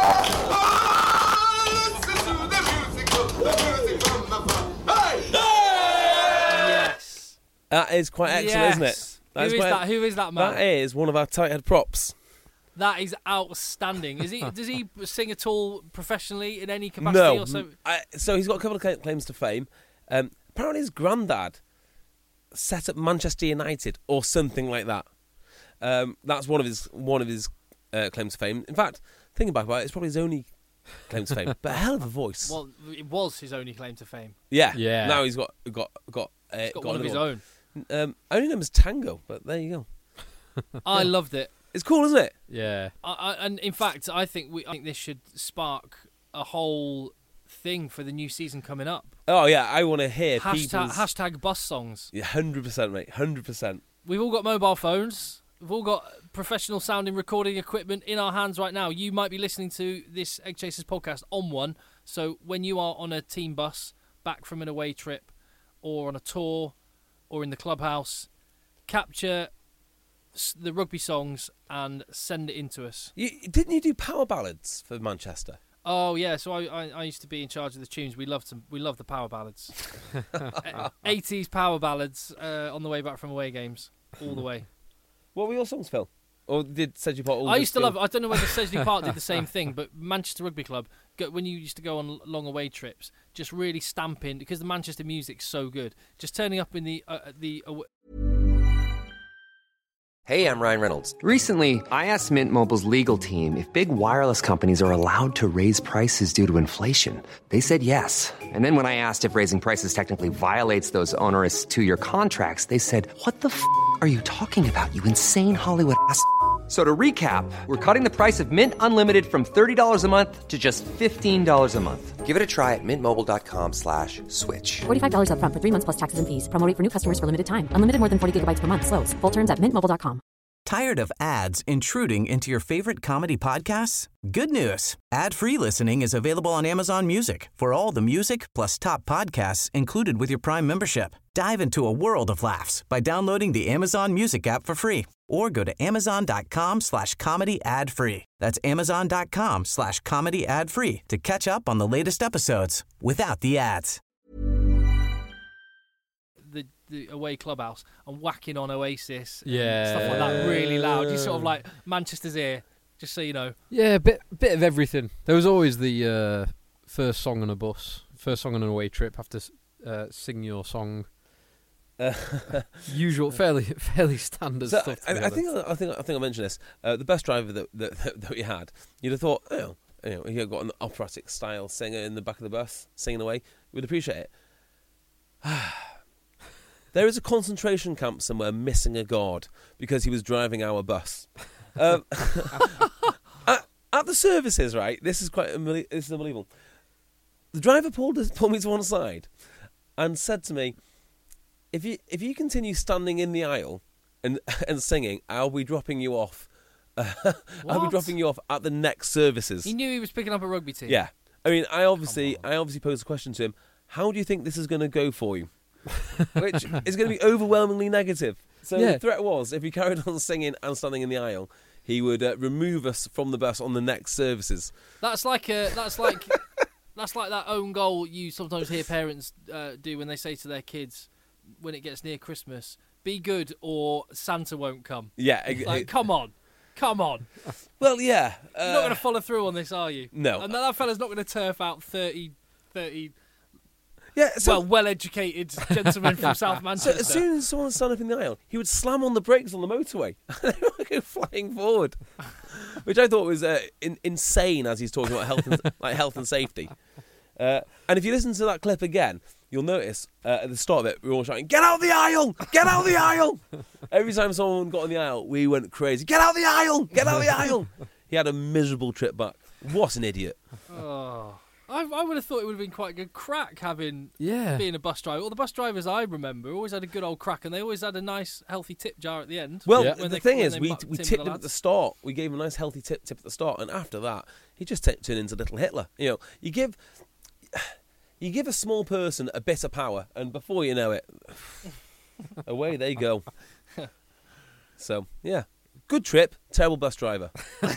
Yes. That is quite excellent, isn't it? Who is quite- that? Who is that man? That is one of our tight head props. That is outstanding. Is he? Does he sing at all professionally in any capacity? No. Or so? I, so he's got a couple of cla- claims to fame. Um, apparently his granddad set up Manchester United or something like that. Um, that's one of his one of his uh, claims to fame. In fact, thinking back about it, it's probably his only claim to fame. But a hell of a voice. Well, it was his only claim to fame. yeah. Yeah. Now he's got got got, uh, He's got, one of his another own. Um, I only know him as Tango, but there you go. I loved it. It's cool, isn't it? Yeah. I, I, and in fact, I think we I think this should spark a whole thing for the new season coming up. Oh yeah, I want to hear Hashtag, people's. hashtag bus songs. Yeah, hundred percent, mate. Hundred percent. We've all got mobile phones. We've all got professional sounding recording equipment in our hands right now. You might be listening to this Egg Chasers podcast on one. So when you are on a team bus, back from an away trip, or on a tour, or in the clubhouse, capture s- the rugby songs and send it in to us. You, didn't you do power ballads for Manchester? Oh yeah, so I, I I used to be in charge of the tunes. We loved some. We loved the power ballads, eighties power ballads uh, on the way back from away games, all the way. What were your songs, Phil? Or did Sedgley Park? I used to love. I don't know whether Sedgley Park did the same thing, but Manchester Rugby Club, go, when you used to go on long away trips, just really stamping because the Manchester music's so good. Just turning up in the uh, the. Uh, Hey, I'm Ryan Reynolds. Recently, I asked Mint Mobile's legal team if big wireless companies are allowed to raise prices due to inflation. They said yes. And then when I asked if raising prices technically violates those onerous two-year contracts, they said, "What the f*** are you talking about, you insane Hollywood ass f- So to recap, we're cutting the price of Mint Unlimited from thirty dollars a month to just fifteen dollars a month. Give it a try at mintmobile.com slash switch. forty-five dollars up front for three months plus taxes and fees. Promo rate for new customers for limited time. Unlimited more than forty gigabytes per month. Slows full terms at mint mobile dot com. Tired of ads intruding into your favorite comedy podcasts? Good news. Ad-free listening is available on Amazon Music for all the music plus top podcasts included with your Prime membership. Dive into a world of laughs by downloading the Amazon Music app for free or go to amazon.com slash comedy ad free. That's amazon.com slash comedy ad free to catch up on the latest episodes without the ads. the the away clubhouse and whacking on Oasis and Yeah. stuff like that really loud. You sort of like Manchester's ear, just so you know. Yeah, a bit, bit of everything. There was always the uh, first song on a bus, first song on an away trip, have to uh, sing your song. Uh, Usual, fairly fairly standard so stuff. to I, be I honest. think I think I think I mentioned this. Uh, the bus driver that, that that that we had, you'd have thought, oh, you know, he got an operatic style singer in the back of the bus singing away. We'd appreciate it. There is a concentration camp somewhere missing a guard because he was driving our bus. Um, at, at the services, right? This is quite unbelie- this is unbelievable. The driver pulled us, pulled me to one side and said to me, "If you if you continue standing in the aisle and and singing, I'll be dropping you off. Uh, I'll be What? dropping you off at the next services." He knew he was picking up a rugby team. Yeah, I mean, I obviously I obviously posed a question to him. How do you think this is going to go for you? Which is going to be overwhelmingly negative. So Yeah. the threat was, if he carried on singing and standing in the aisle, he would uh, remove us from the bus on the next services. That's like a, that's like that's like that own goal you sometimes hear parents uh, do when they say to their kids when it gets near Christmas, "Be good or Santa won't come." Yeah, It's ex- like, come on, come on. well, yeah. Uh, You're not going to follow through on this, are you? No. And that fella's not going to turf out thirty, thirty yeah. So, well, well-educated gentlemen from South so Manchester. as soon as someone stood up in the aisle, he would slam on the brakes on the motorway and they would go flying forward, which I thought was uh, in, insane as he's talking about health and, like health and safety. Uh, and if you listen to that clip again, you'll notice uh, at the start of it, we were all shouting, "Get out the aisle! Get out the aisle!" Every time someone got in the aisle, we went crazy. "Get out the aisle! Get out the aisle!" He had a miserable trip back. What an idiot. Oh. I, I would have thought it would have been quite a good crack having Yeah. being a bus driver. All the bus drivers I remember always had a good old crack, and they always had a nice, healthy tip jar at the end. Well, Yeah. the When they- thing when is, they we mucked we in with tipped the him at the lads. start. We gave him a nice healthy tip tip at the start, and after that, he just t- turned into little Hitler. You know, you give you give a small person a bit of power, and before you know it, away they go. So yeah, good trip, terrible bus driver.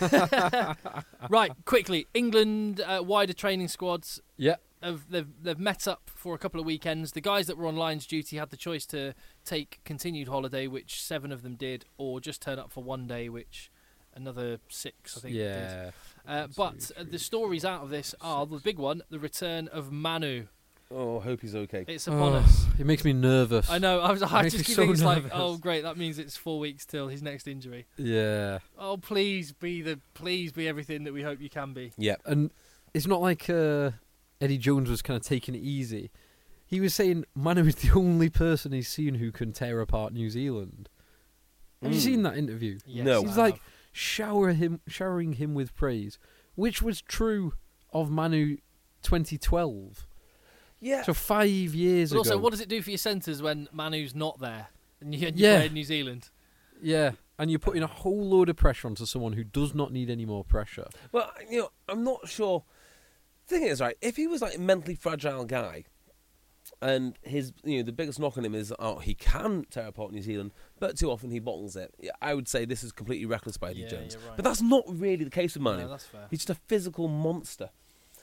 Right, quickly, England uh, wider training squads Yeah. have they've they've met up for a couple of weekends. The guys that were on Lions duty had the choice to take continued holiday, which seven of them did, or just turn up for one day, which another six I think did. Yeah. Uh, but uh, the stories out of this are the big one: the return of Manu. Oh, hope he's okay. It's upon Oh, us. it makes me nervous. I know. I was. I Makes just me keep so thinking, it's like, nervous. oh great, that means it's four weeks till his next injury. Yeah. Oh please be the, please be everything that we hope you can be. Yeah, And it's not like uh, Eddie Jones was kind of taking it easy. He was saying Manu is the only person he's seen who can tear apart New Zealand. Have you Mm. seen that interview? Yes, No. He's I like have. shower him, showering him with praise, which was true of Manu twenty twelve. yeah. So five years But ago. also, what does it do for your centres when Manu's not there and you, and you Yeah. play in New Zealand? Yeah, and you're putting a whole load of pressure onto someone who does not need any more pressure. Well, you know, I'm not sure. Thing is, right, if he was like a mentally fragile guy, and his, you know, the biggest knock on him is, oh, he can tear apart New Zealand, but too often he bottles it. Yeah, I would say this is completely reckless by Eddie Yeah, Jones. you're right. But that's not really the case with Manu. No, that's fair. He's just a physical monster.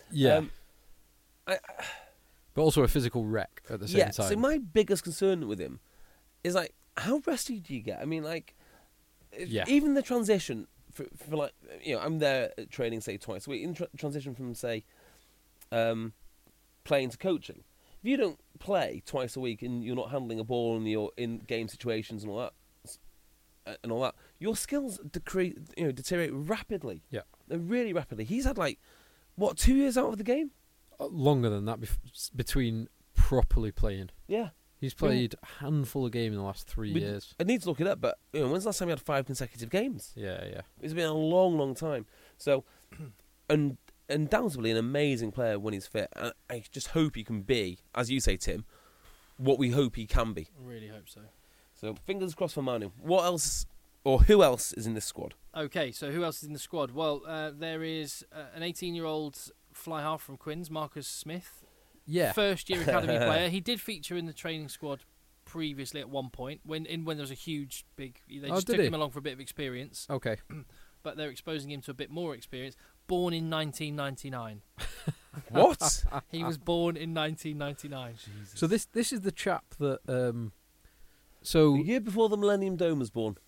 Yeah. Um, I, but also a physical wreck at the same yeah, time. so my biggest concern with him is, like, how rusty do you get? I mean, like, if- Yeah. even the transition for, for, like, you know, I'm there at training, say, twice a week. In tra- transition from, say, um, playing to coaching. If you don't play twice a week and you're not handling a ball and you're in game situations and all that, s- and all that, your skills decre- you know, deteriorate rapidly. Yeah. They're really rapidly. He's had, like, what, two years out of the game? Uh, Longer than that bef- between properly playing. Yeah. He's played a handful of games in the last three We- years. I need to look it up, but you know, when's the last time he had five consecutive games? Yeah, yeah. It's been a long, long time. So, and undoubtedly an amazing player when he's fit. And I just hope he can be, as you say, Tim, what we hope he can be. I really hope so. So, fingers crossed for Manu. What else, or who else is in this squad? Okay, so who else is in the squad? Well, uh, there is uh, an eighteen-year-old fly half from Quins, Marcus Smith. Yeah. First-year academy player. He did feature in the training squad previously at one point when in when there was a huge, big... They Oh, just did took he? him along for a bit of experience, Okay. but they're exposing him to a bit more experience. Born in nineteen ninety-nine. What? He was born in nineteen ninety-nine. So this this is the chap that... Um, so The year before the Millennium Dome was born.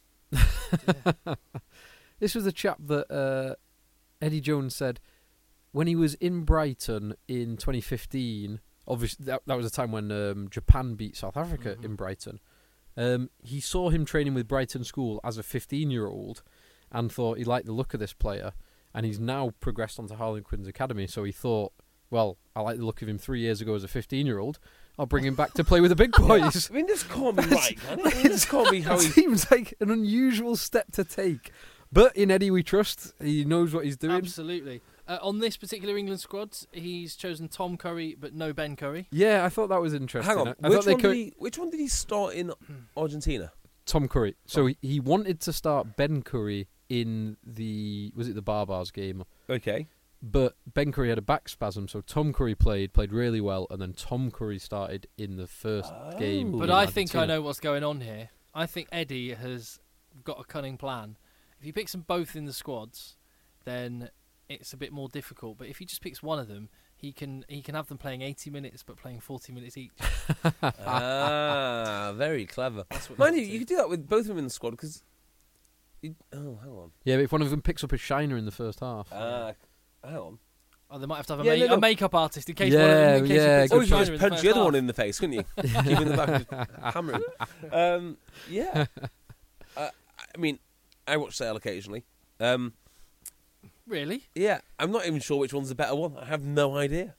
this was the chap that uh, Eddie Jones said when he was in Brighton in twenty fifteen. Obviously, that, that was a time when um, Japan beat South Africa Mm-hmm. in Brighton. Um, he saw him training with Brighton School as a fifteen-year-old and thought he liked the look of this player. And he's now progressed onto Harlequins Academy. So he thought, well, I like the look of him three years ago as a fifteen-year-old. I'll bring him back to play with the big boys. I mean, this can't be right, can it? I mean, this can't be how It he... seems like an unusual step to take. But in Eddie we trust. He knows what he's doing. Absolutely. Uh, on this particular England squad, he's chosen Tom Curry, but no Ben Curry. Yeah, I thought that was interesting. Hang on, I, I which thought they one, could... did he, which one did he start in Argentina? Tom Curry. So he, he wanted to start Ben Curry in the... Was it the Barbars game? Okay. But Ben Curry had a back spasm, so Tom Curry played, played really well, and then Tom Curry started in the first game. But in I think I Argentina. know what's going on here. I think Eddie has got a cunning plan. If he picks them both in the squads, then it's a bit more difficult. But if he just picks one of them, he can he can have them playing eighty minutes, but playing forty minutes each. Ah, very clever. That's what Mind he you, did. you could do that with both of them in the squad because. Oh, hang on. Yeah, but if one of them picks up a shiner in the first half. Ah, hang on. Oh, they might have to have a, Yeah, ma- no, no. a makeup artist in case Yeah, one of them, in case yeah, he picks good Or up you China could in just the punch first the other half. one in the face, couldn't you? Keep him in the back, just hammer him. Um, yeah. uh, I mean, I watch Sale occasionally. Um, Really? yeah, I'm not even sure which one's the better one. I have no idea.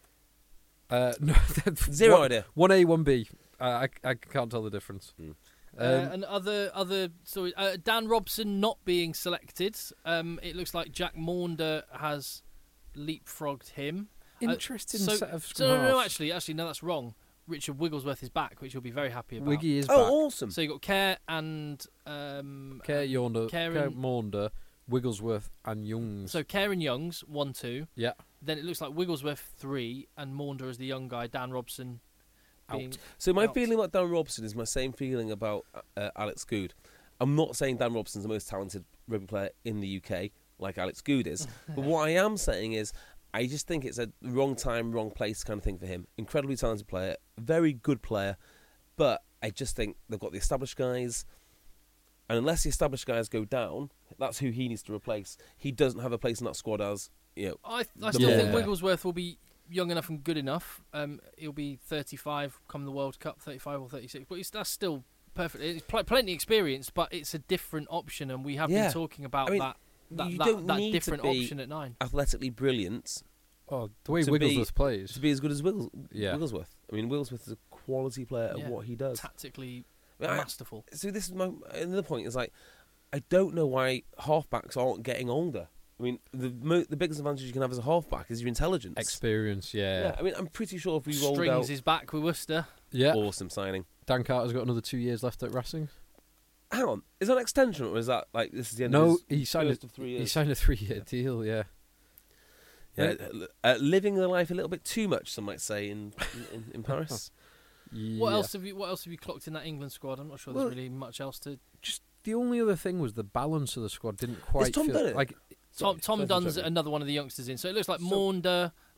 Uh, no, Zero one, idea. One A, one B. Uh, I, I can't tell the difference. Mm. Uh, Um, and other other stories. Uh, Dan Robson not being selected. Um, it looks like Jack Maunder has leapfrogged him. Uh, Interesting so, set of so no, no, halves. actually, actually, no, that's wrong. Richard Wigglesworth is back, which you'll be very happy about. Wiggy is Oh, back. awesome. So you got Kerr and um, Kerr, Yonder, Kerr Kerr, and- Maunder, Wigglesworth, and Youngs. so Kerr and Youngs one two. yeah, Then it looks like Wigglesworth three and Maunder as the young guy. Dan Robson being out. So my out. feeling about Dan Robson is my same feeling about uh, Alex Good. I'm not saying Dan Robson's the most talented rugby player in the U K, like Alex Good is. But what I am saying is, I just think it's a wrong time, wrong place kind of thing for him. Incredibly talented player, very good player, but I just think they've got the established guys, and unless the established guys go down, that's who he needs to replace. He doesn't have a place in that squad as, you know, I, I The still think Yeah. Wigglesworth will be young enough and good enough. Um, he'll be thirty-five come the World Cup, thirty-five or thirty-six. But it's, that's still perfect. It's pl- plenty experience, but it's a different option, and we have Yeah. been talking about I mean, that that, you that, don't that need to different be option at nine. athletically brilliant Oh, the way to Wigglesworth be- plays. to be as good as Wiggles, Yeah. Wigglesworth. I mean, Wigglesworth is a quality player Yeah. at what he does. Tactically I mean, I- masterful. So this is my another point is like, I don't know why halfbacks aren't getting older. I mean, the mo- the biggest advantage you can have as a halfback is your intelligence. Experience, yeah. yeah. I mean, I'm pretty sure if we rolled Strings out, is back with Worcester. Yeah. awesome signing. Dan Carter's got another two years left at Racing. Hang on, is that an extension or is that like this is the end No, of his he signed first a, of three he years? signed a three-year deal, yeah. Yeah, uh, living the life a little bit too much, some might say in in, in Paris. What Yeah. else have you? What else have you clocked in that England squad? I'm not sure Well, there's really much else to. Just the only other thing was the balance of the squad didn't quite Tom feel done it? like Tom Sorry, Tom sorry for Dunn's interrupting. another one of the youngsters in. So it looks like So- Maunder,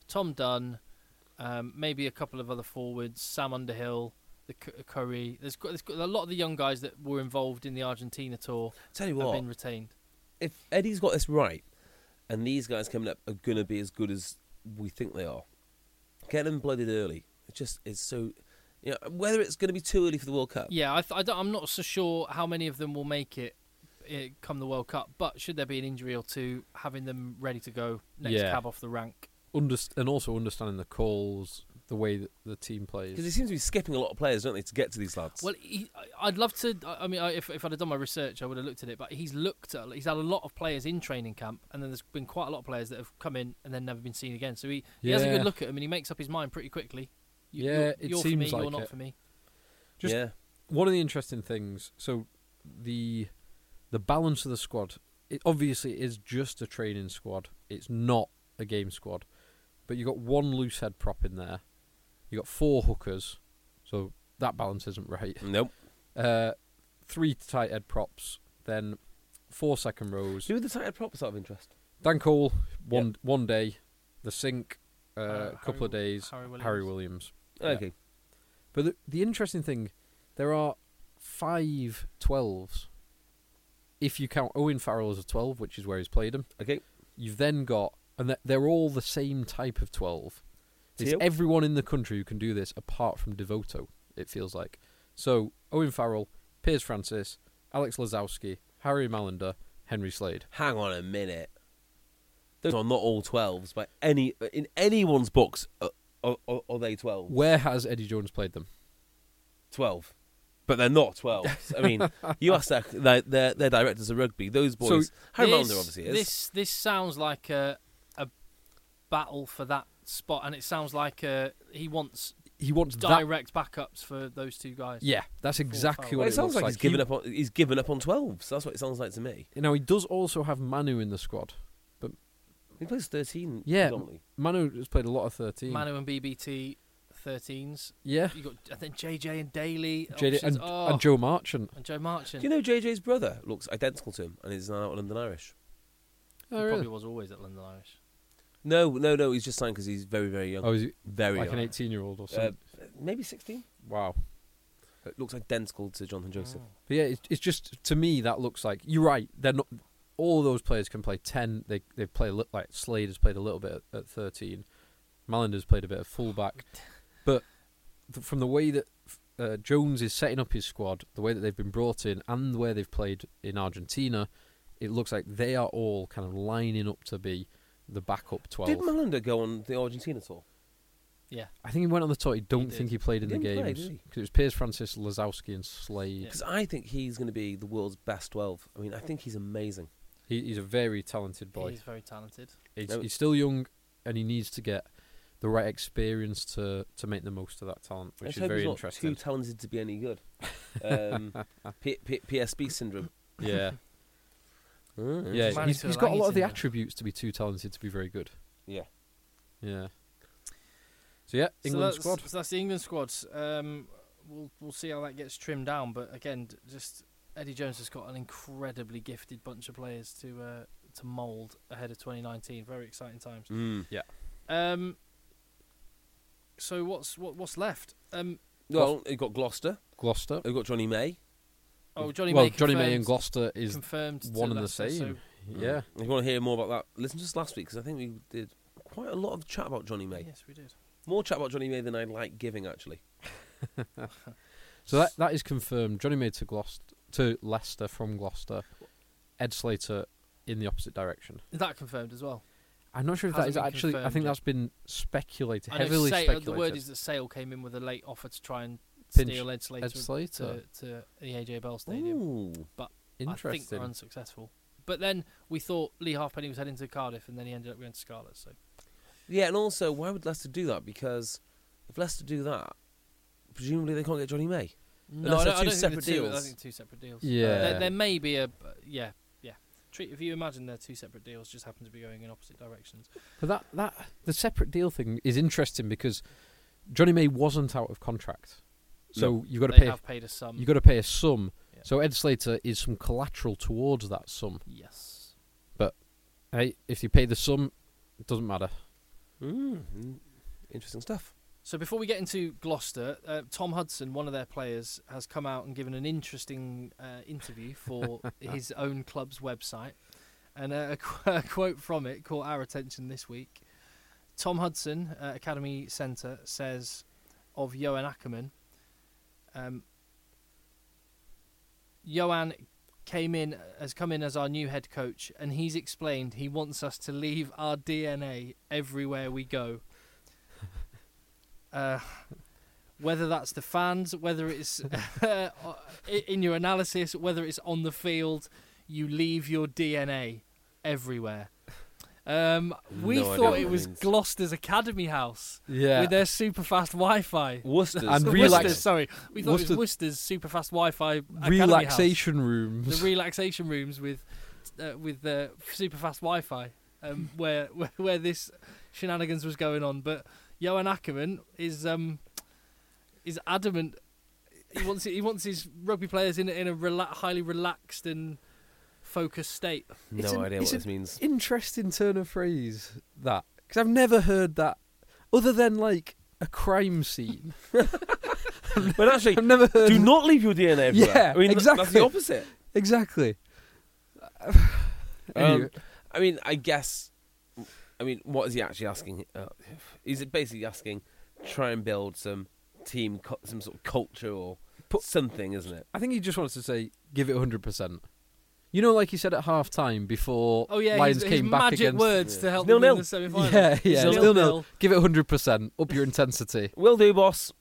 Tom Dunn, um, maybe a couple of other forwards, Sam Underhill, the C- Curry. There's, got, there's got a lot of the young guys that were involved in the Argentina tour Tell you have what, been retained. if Eddie's got this right, and these guys coming up are going to be as good as we think they are, get them blooded early. It just is so... You know, whether it's going to be too early for the World Cup. Yeah, I th- I don't, I'm not so sure how many of them will make it, it come the World Cup, but should there be an injury or two, having them ready to go next Yeah. cab off the rank. Underst- and also understanding the calls, the way that the team plays. Because they seem to be skipping a lot of players, don't they, to get to these lads? Well, he, I- I'd love to. I I mean, I, if if I'd have done my research, I would have looked at it. But he's looked at. He's had a lot of players in training camp, and then there's been quite a lot of players that have come in and then never been seen again. So he, he has a Yeah. good look at them, and he makes up his mind pretty quickly. You, Yeah, you're, it you're seems for me, like you're not it. for me. Just yeah. one of the interesting things, so the the balance of the squad, it obviously is just a training squad. It's not a game squad. But you got one loose head prop in there. You got four hookers, so that balance isn't right. Nope. Uh, three tight head props, then four second rows. Who are the tight head props out of interest? Dan Cole, one Yep. one day. The Sink, uh, Uh, a couple Harry- of days. Harry Williams. Harry Williams. Yeah. Okay. But the, the interesting thing, there are five twelves. If you count Owen Farrell as a twelve, which is where he's played him, Okay. you've then got, and they're- they're all the same type of twelve. It's Teal? everyone in the country who can do this apart from Devoto, it feels like. So, Owen Farrell, Piers Francis, Alex Lazowski, Harry Malander, Henry Slade. Hang on a minute. Those are not all twelves by any in anyone's books. Are, are, are, are they twelve? Where has Eddie Jones played them? Twelve, but they're not twelves. I mean, you ask their their, their, their directors of rugby. Those boys. So Harry This- Malander obviously is. This this sounds like a a battle for that spot, and it sounds like uh, he wants He wants that. direct backups for those two guys. Yeah, that's exactly Well, what Well, it, it sounds looks like, he's He- given up on he's given up on twelves. That's what it sounds like to me. Now, he does also have Manu in the squad. He plays thirteen. Yeah. predominantly. Manu has played a lot of thirteen. Manu and B B T thirteens. Yeah. You got I think J J and Daly J D, options. and, oh, and Joe Marchant. and Joe Marchant. Do you know J J's brother looks identical to him and is now at London Irish? Oh, he really? probably was always at London Irish. No, no, no. He's just signed because he's very, very young. Oh, is he very like young. an eighteen-year-old or Uh, something? maybe sixteen. Wow. It looks identical to Jonathan Joseph. Oh. But yeah, it's, it's just, to me, that looks like, you're right, they're not, all of those players can play ten. They they play a li- like Slade has played a little bit at, at thirteen. Malander's played a bit of fullback. But th- from the way that uh, Jones is setting up his squad, the way that they've been brought in, and the way they've played in Argentina, it looks like they are all kind of lining up to be the backup twelve. Did Malander go on the Argentina tour? Yeah. I think he went on the tour. I don't did. think he played in He the didn't play, games did he? because it was Piers Francis, Lazowski, and Slade. Yeah. Because I think he's going to be the world's best twelve. I mean, I think he's amazing. He, he's a very talented boy. He's very talented. He's, No. he's still young, and he needs to get the right experience to, to make the most of that talent, which Let's is hope very he's not interesting. too talented to be any good. Um, P- P- P S B syndrome. Yeah, Mm, yeah. Manny He's, he's got a Tuolangi lot of the syndrome. attributes to be too talented to be very good. Yeah. Yeah. So yeah, England so squad. that's, So that's the England squad. Um, we'll we'll see how that gets trimmed down. But again, d- just Eddie Jones has got an incredibly gifted bunch of players to uh, to mould ahead of twenty nineteen. Very exciting times. Mm. Um, so what's what, what's left? Um, Well, you've got Gloucester. Gloucester. You've got Johnny May. oh, Johnny well, May. Johnny May confirmed- and Gloucester is confirmed to one and the Leicester, so same. Yeah. If you want to hear more about that, listen to us last week because I think we did quite a lot of chat about Johnny May. yes, we did. More chat about Johnny May than I like giving, actually. So that that is confirmed. Johnny May to Gloucester, to Leicester from Gloucester. Ed Slater in the opposite direction. Is that confirmed as well? I'm not sure if that is Hasn't been actually. I confirmed think yet. that's been speculated, I know heavily Sa- uh, speculated. the word is that Sale came in with a late offer to try and Pinch steal Ed Slater, Ed Slater. To, to the A J Bell Stadium. Ooh. I think Interesting. we're unsuccessful. But then we thought Lee Halfpenny was heading to Cardiff, and then he ended up going to Scarlet. So Yeah, and also, why would Leicester do that? Because if Leicester do that, presumably they can't get Johnny May. no, Unless I they're don't, two I don't think separate the two, I deals. think two separate deals. Yeah. Uh, there, there may be a uh, yeah, yeah. Treat if you imagine they're two separate deals, just happen to be going in opposite directions. But that, that the separate deal thing is interesting because Johnny May wasn't out of contract, so No. you've got to They pay. have paid a sum. You got to pay a sum. Yeah. So Ed Slater is some collateral towards that sum. Yes. Hey, if you pay the sum, it doesn't matter. Mm, interesting stuff. So before we get into Gloucester, uh, Tom Hudson, one of their players, has come out and given an interesting uh, interview for his own club's website. And uh, a, qu- a quote from it caught our attention this week. Tom Hudson, uh, Academy Centre, says of Johan Ackerman, um, Johan came in, has come in as our new head coach, and he's explained he wants us to leave our D N A everywhere we go. Uh, whether that's the fans, whether it's uh, in your analysis, whether it's on the field, you leave your D N A everywhere. Um, we No idea thought what it that was means. Gloucester's Academy House Yeah. with their super fast Wi-Fi. Worcester's. And Worcester's, relax- sorry, we thought it Worcester- was Worcester's super fast Wi-Fi Academy Relaxation house. rooms. The relaxation rooms with uh, with uh, super fast Wi-Fi, um, where, where where this shenanigans was going on. But Johan Ackerman is um is adamant. He wants he wants his rugby players in a- in a rela- highly relaxed and focused state. No It's an- idea it's what this an means. Interesting turn of phrase, that. Because I've never heard that other than, like, a crime scene. But actually, I've never heard... do not leave your D N A everywhere. Yeah, I mean, th- That's exactly. the opposite. Exactly. Um, Anyway, I mean, I guess. I mean, what is he actually asking? Uh, he's basically asking, try and build some team, cu- some sort of culture or Put- something, isn't it? I think he just wants to say, give it one hundred percent. You know, like he said at half-time before Oh yeah, Lions his, came his back magic against... words to Yeah. help Nil them in nil. the semi-final. Yeah, yeah, Nil still nil. nil. Give it one hundred percent. Up your intensity. Will do, boss.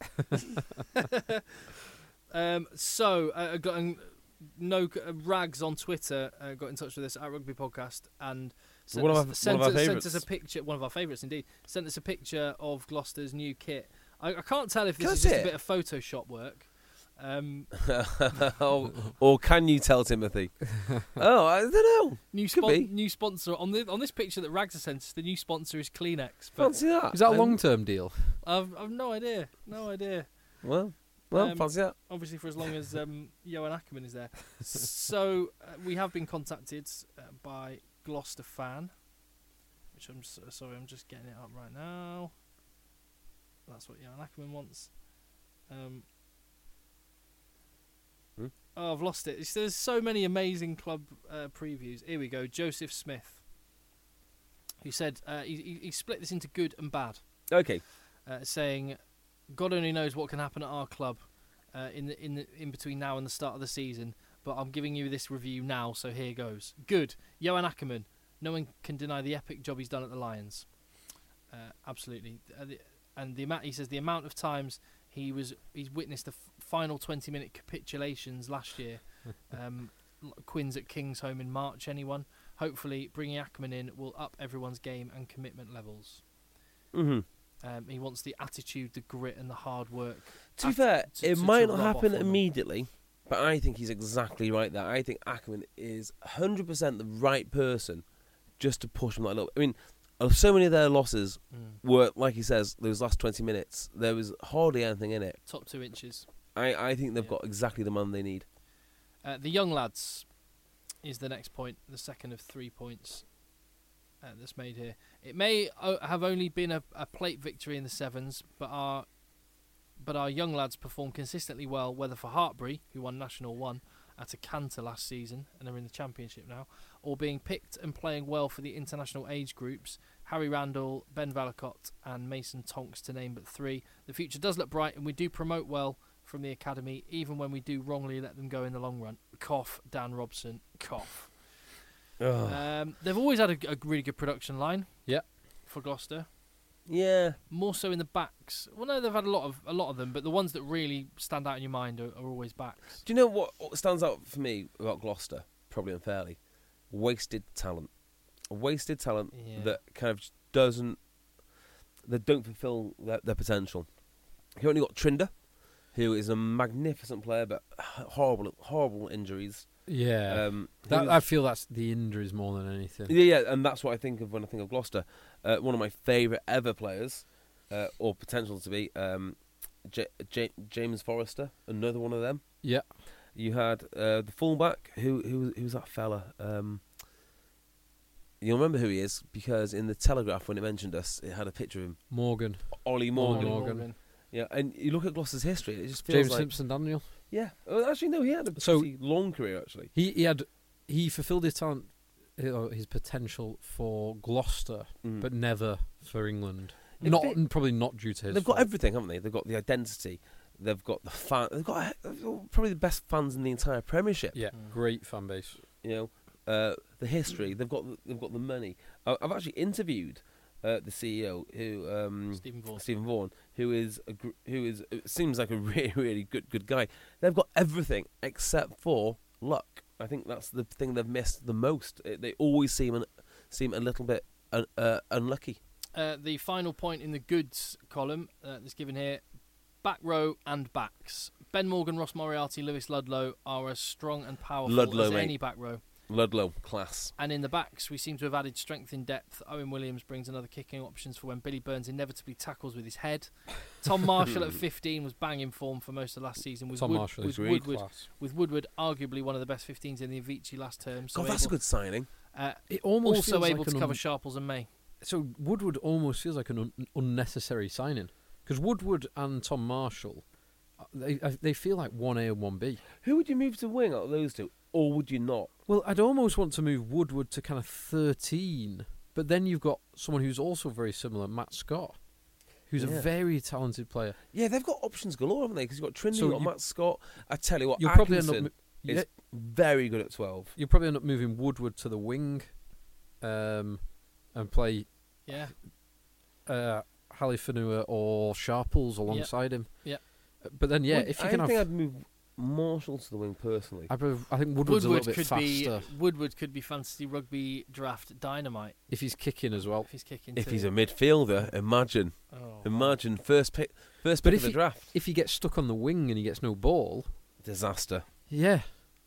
Um, so, uh, got um, no uh, Rags on Twitter uh, got in touch with us at Rugby Podcast and sent, One of us, our- sent, one of our us, sent us favourites. a picture. One of our favourites, indeed. Sent us a picture of Gloucester's new kit. I, I can't tell if this Can I is see just a it? bit of Photoshop work. Um, or, or can you tell Timothy? Oh, I don't know. new, Could spon- be. new sponsor on the on this picture that Rags has sent us. The new sponsor is Kleenex. But Fancy that. Is that a Um, long-term deal? I've I've no idea. No idea. Well, well, Um, fancy that. Obviously, for as long as um, Johan Ackerman is there. So uh, we have been contacted uh, by Gloucester fan, which I'm so, sorry, I'm just getting it up right now. That's what Johan Ackerman wants. Um, Hmm? Oh, I've lost it. It's, there's so many amazing club uh, previews. Here we go. Joseph Smith, who said uh, he, he, he split this into good and bad. Okay. Uh, saying, God only knows what can happen at our club uh, in the, in the, in between now and the start of the season. But I'm giving you this review now, so here goes. Good, Johan Ackerman. No one can deny the epic job he's done at the Lions. Uh, absolutely, uh, the, and the amount he says the amount of times he was he's witnessed the f- final twenty minute capitulations last year. um, Quinn's at King's Home in March. Anyone? Hopefully, bringing Ackerman in will up everyone's game and commitment levels. Mm-hmm. Um, he wants the attitude, the grit, and the hard work. To be at- fair, to- it to- might to not rub off happen on them. immediately, but I think he's exactly right there. I think Ackerman is one hundred percent the right person just to push him that little. I mean, uh, so many of their losses Mm. were, like he says, those last twenty minutes, there was hardly anything in it. Top two inches. I, I think they've Yeah. got exactly the man they need. Uh, the young lads is the next point, the second of three points uh, that's made here. It may o- have only been a, a plate victory in the sevens, but our but our young lads perform consistently well, whether for Hartbury, who won National One at a canter last season and are in the Championship now, or being picked and playing well for the international age groups, Harry Randall, Ben Valacott and Mason Tonks to name but three. The future does look bright and we do promote well from the academy, even when we do wrongly let them go in the long run. Cough, Dan Robson, cough. Um, they've always had a, a really good production line. Yeah. For Gloucester, Yeah. more so in the backs. Well, no, they've had a lot of a lot of them, but the ones that really stand out in your mind are, are always backs. Do you know what, what stands out for me about Gloucester? Probably unfairly. Wasted talent. Wasted talent Yeah. that kind of just doesn't, that don't fulfil their, their potential. You only got Trinder, who is a magnificent player, but horrible, horrible injuries. Yeah. Um, that, who's- I feel that's the injuries more than anything. yeah, yeah, and that's what I think of when I think of Gloucester. Uh, one of my favourite ever players, uh, or potential to be, um, J- J- James Forrester, another one of them. Yeah. You had uh, the fullback, who who was, who was that fella? Um, you'll remember who he is because in the Telegraph, when it mentioned us, it had a picture of him. Morgan. Ollie Morgan. Ollie Morgan. Yeah, and you look at Gloucester's history, it just feels James like... Simpson Daniel. Yeah. Well, actually, no, he had a So- pretty long career, actually. He he had he fulfilled his talent, uh, his potential for Gloucester, Mm. but never for England. If Not it- probably not due to his. They've got fault. everything, haven't they? They've got the identity. They've got the fan. They've got, they've got probably the best fans in the entire Premiership. Yeah, Mm. great fan base. You know, uh, the history. They've got the, they've got the money. I, I've actually interviewed uh, the C E O, who um, Stephen Vaughan. Stephen Vaughan, who is a, gr- who is it seems like a really really good good guy. They've got everything except for luck. I think that's the thing they've missed the most. It, they always seem an, seem a little bit un, uh, unlucky. Uh, the final point in the goods column uh, that's given here, back row and backs. Ben Morgan, Ross Moriarty, Lewis Ludlow are as strong and powerful Ludlow, as mate. any back row. Ludlow, class. And in the backs, we seem to have added strength in depth. Owen Williams brings another kicking options for when Billy Burns inevitably tackles with his head. Tom Marshall at fifteen was bang in form for most of last season. With, Tom Wood, Marshall with is really Woodward, class. with Woodward arguably one of the best fifteens in the Avicii last term. So God, that's a able, good signing. uh, It almost also feels able like to an cover un- Sharples and May. So Woodward almost feels like an un- unnecessary signing because Woodward and Tom Marshall, uh, they uh, they feel like one A and one B. Who would you move to wing out of those two, or would you not? Well, I'd almost want to move Woodward to kind of thirteen, but then you've got someone who's also very similar, Matt Scott, who's Yeah. a very talented player. Yeah, they've got options galore, haven't they? Because you've got Trinity, So you've got you- Matt Scott. I tell you what, You'll probably end Atkinson up mo- is yeah, very good at twelve. you'll probably end up moving Woodward to the wing, um, and play Yeah. uh, Halifanua or Sharples alongside him. Yeah. Uh, But then, yeah, Would- if you I can have, think I'd move Marshall to the wing personally. I, prefer- I think Woodward's Woodward a little bit could faster be Woodward could be fantasy rugby draft dynamite if he's kicking as well. if he's kicking. If too. he's a midfielder, imagine, oh, imagine first pick, first But pick if of the he- draft, If he gets stuck on the wing and he gets no ball, disaster. yeah,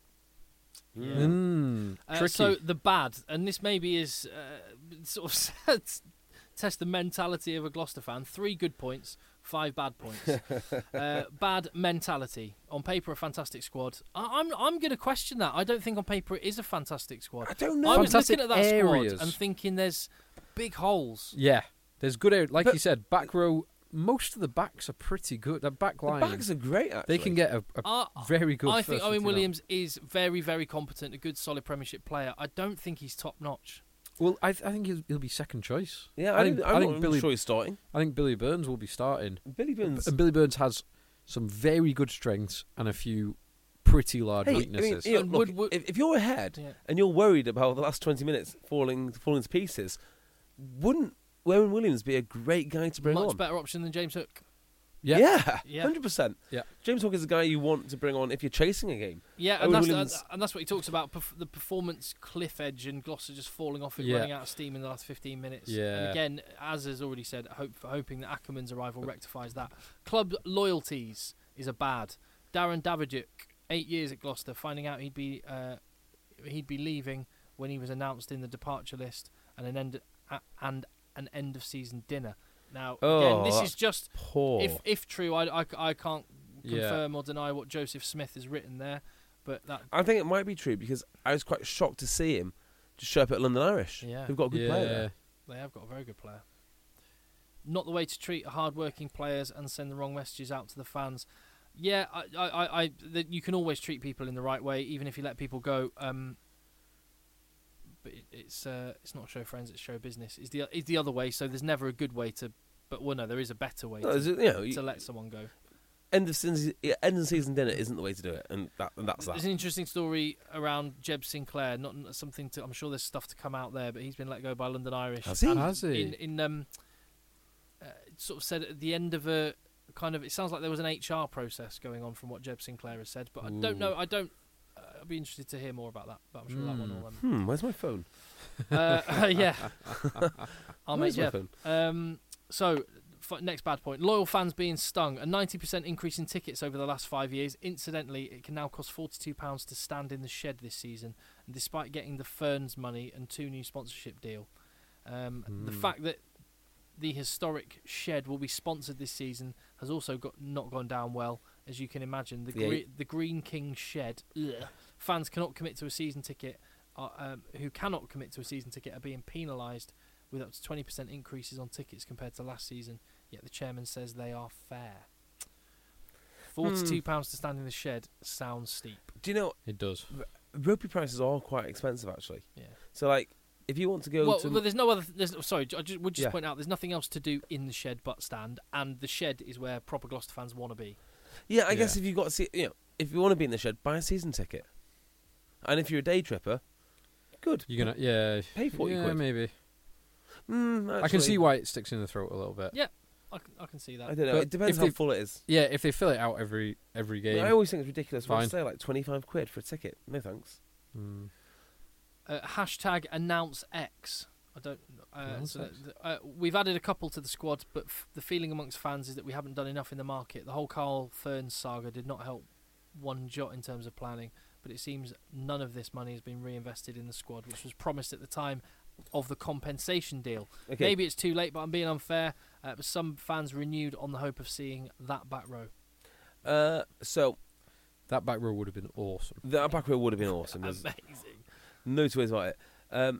Yeah. Mm, Uh, tricky. so the bad, and this maybe is uh, sort of test the mentality of a Gloucester fan. Three good points, five bad points. uh, bad mentality. On paper, a fantastic squad. I, I'm I'm going to question that. I don't think on paper it is a fantastic squad. I don't know. I was Fantastic looking at that areas. squad and thinking there's big holes. yeah, there's good area. Like But- you said, back row. Most of the backs are pretty good. The back The line, backs are great. Actually, they can get a, a Uh, very good. I think first Owen fifty down. Williams is very, very competent, a good, solid Premiership player. I don't think he's top notch. Well, I, th- I think he'll, he'll be second choice. Yeah, I I think- think, I I'm think not Billy- sure he's starting. I think Billy Burns will be starting. Billy Burns. And Billy Burns has some very good strengths and a few pretty large Hey, I mean, weaknesses. you know, And look, Wood- Wood- if, if you're ahead Yeah. and you're worried about the last twenty minutes falling falling to pieces, wouldn't Owen Williams be a great guy to bring Much on? better option than James Hook. yeah. Yeah, Yeah. hundred percent. Yeah. James Hook is a guy you want to bring on if you're chasing a game. Yeah, Owen and that's, Williams- uh, and that's what he talks about, perf- the performance cliff edge and Gloucester just falling off it, Yeah. running out of steam in the last fifteen minutes. Yeah. And again, as has already said, hope, hoping that Ackerman's arrival rectifies that. Club loyalties is a bad. Darren Davidic, eight years at Gloucester, finding out he'd be uh, he'd be leaving when he was announced in the departure list, and an end uh, and an end of season dinner. Now, Oh, again, this is that's just Poor. if if true. I, I, I can't Yeah. confirm or deny what Joseph Smith has written there, but that I think it might be true because I was quite shocked to see him just show up at London Irish. Yeah. Who've got a good yeah. player there. they have got a very good player. Not the way to treat hard-working players and send the wrong messages out to the fans. Yeah, I, I, I, I that you can always treat people in the right way, even if you let people go. Um, but it, it's uh, it's not show friends, it's show business. It's the it's the other way. So there's never a good way to. But well, no, there is a better way No, to, is it- you know, to you- let someone go. End of season, end of season dinner isn't the way to do it, and that and that's that. There's an interesting story around Jeb Sinclair. Not not something to. I'm sure there's stuff to come out there, but he's been let go by London Irish. Has he? And Has he? In in um, uh, it sort of said at the end of a kind of. It sounds like there was an H R process going on from what Jeb Sinclair has said, but I don't know. I don't. Uh, I'd be interested to hear more about that. But I'm sure that one will. Um, Hmm, where's my phone? uh, yeah, I'll make Where's my Jeb. phone? Um, so. F- Next bad point. Loyal fans being stung. A ninety percent increase in tickets over the last five years. Incidentally, it can now cost forty-two pounds to stand in the shed this season, and despite getting the Ferns money and two new sponsorship deal. Um, The fact that the historic shed will be sponsored this season has also got not gone down well, as you can imagine. The, Yeah. gre- the Green King shed. Ugh. Fans cannot commit to a season ticket are, um, who cannot commit to a season ticket are being penalised with up to twenty percent increases on tickets compared to last season. Yet the chairman says they are fair. Forty-two pounds to stand in the shed sounds steep. Do you know It does. r- rugby prices are quite expensive actually? Yeah. So like, if you want to go Well, to but there's no other. There's, sorry, I just would just Yeah. point out there's nothing else to do in the shed but stand, and the shed is where proper Gloucester fans want to be. yeah, I guess Yeah. if you've got to see, you know, if you want to be in the shed, buy a season ticket. And if you're a day tripper, good. You're gonna, yeah, Pay forty yeah, quid. maybe. Mm, I can actually, see why it sticks in the throat a little bit. Yeah, I can, I can see that. I don't know. But It depends if how they- full it is. Yeah, if they fill it out every every game. I always think it's ridiculous when I Fine. say like twenty-five quid for a ticket. No thanks. Mm. Uh, hashtag announce X. I don't. Uh, Announce so X? that- uh, we've added a couple to the squad, but f- the feeling amongst fans is that we haven't done enough in the market. The whole Carl Fearns saga did not help one jot in terms of planning, but it seems none of this money has been reinvested in the squad, which was promised at the time of the compensation deal. Okay. Maybe it's too late, but I'm being unfair. Uh, but some fans renewed on the hope of seeing that back row. Uh, so That back row would have been awesome. that back row would have been awesome. There's Amazing. no two ways about it. Um,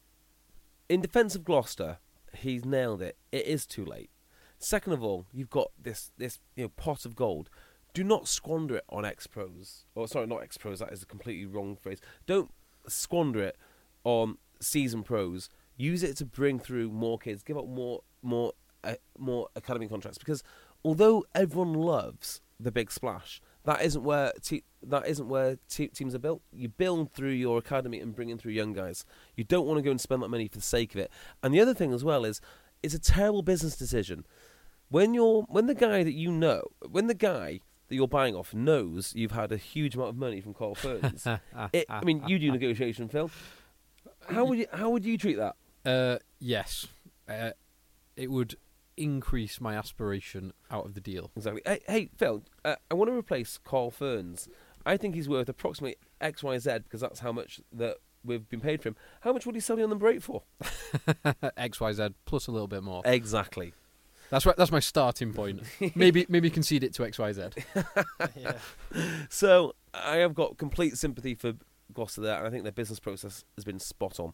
in defence of Gloucester, he's nailed it. It is too late. Second of all, you've got this this you know pot of gold. Do not squander it on ex-pros. Or sorry, not ex-pros. That is a completely wrong phrase. Don't squander it on season pros. Use it to bring through more kids. Give up more more uh, more academy contracts, because although everyone loves the big splash, that isn't where te- that isn't where te- teams are built. You build through your academy and bring in through young guys. You don't want to go and spend that money for the sake of it. And the other thing as well is, it's a terrible business decision. When you're when the guy that you know, when the guy that you're buying off knows you've had a huge amount of money from Carl Fearns, it, I mean, you do negotiation, Phil. How would you how would you treat that? Uh, yes, uh, it would increase my aspiration out of the deal. Exactly. Hey, hey Phil, uh, I want to replace Carl Fearns. I think he's worth approximately X Y Z, because that's how much that we've been paid for him. How much would he sell you on the break for? X Y Z plus a little bit more. Exactly. That's right. That's my starting point. maybe maybe concede it to X Y Z. Yeah. So I have got complete sympathy for Gloucester there, and I think their business process has been spot on.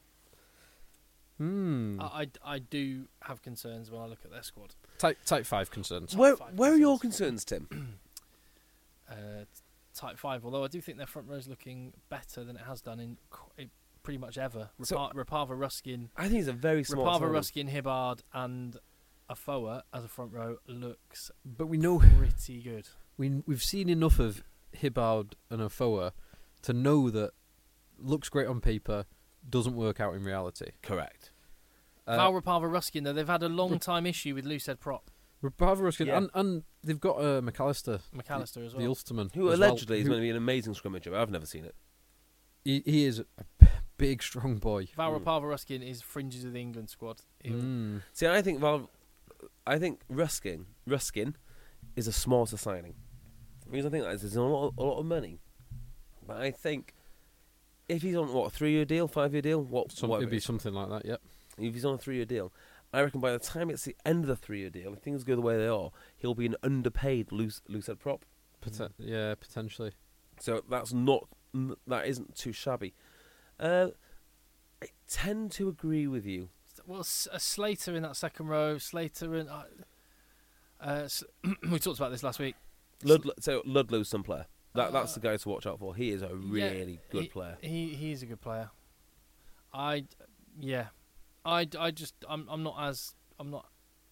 Hmm. I, I, I do have concerns when I look at their squad. Type type five concerns. Where five where are your concerns. concerns, Tim? Uh, type five, although I do think their front row is looking better than it has done in qu- it pretty much ever. So- Rapa- Rapava, Ruskin, I think it's a very smart Rapava, signing. Ruskin, Hibbard, and Afoa as a front row looks But we know pretty good. we we've seen enough of Hibbard and Afoa to know that looks great on paper, doesn't work out in reality. Correct. Uh, Val Rapava, Ruskin, though, they've had a long time issue with loose head prop. Rapava Ruskin, Yeah. and, and they've got uh, McAllister, McAllister as the well. Ulsterman, Who as well, allegedly is who- going to be an amazing scrummager. I've never seen it. He, he is a b- big, strong boy. Val Mm. Rapava, Ruskin is fringes of the England squad. He'll- Mm. See, I think Val, I think Ruskin, Ruskin, is a smarter signing. The reason I think that is there's a lot, a lot of money, but I think if he's on what a three-year deal, five-year deal, what Some, whatever it'd it be is, something like that. Yep. if he's on a three-year deal, I reckon by the time it's the end of the three-year deal, if things go the way they are, he'll be an underpaid loose loose head prop. Poten- yeah, potentially. So that's not n- that isn't too shabby. Uh, I tend to agree with you. Well, S- uh, Slater in that second row, Slater and... Uh, uh, S- we talked about this last week. Ludlow, so Ludlow's some player. That that's Uh, the guy to watch out for. He is a Yeah, really good he, player. He he's a good player. I yeah, I, I just I'm I'm not as I'm not.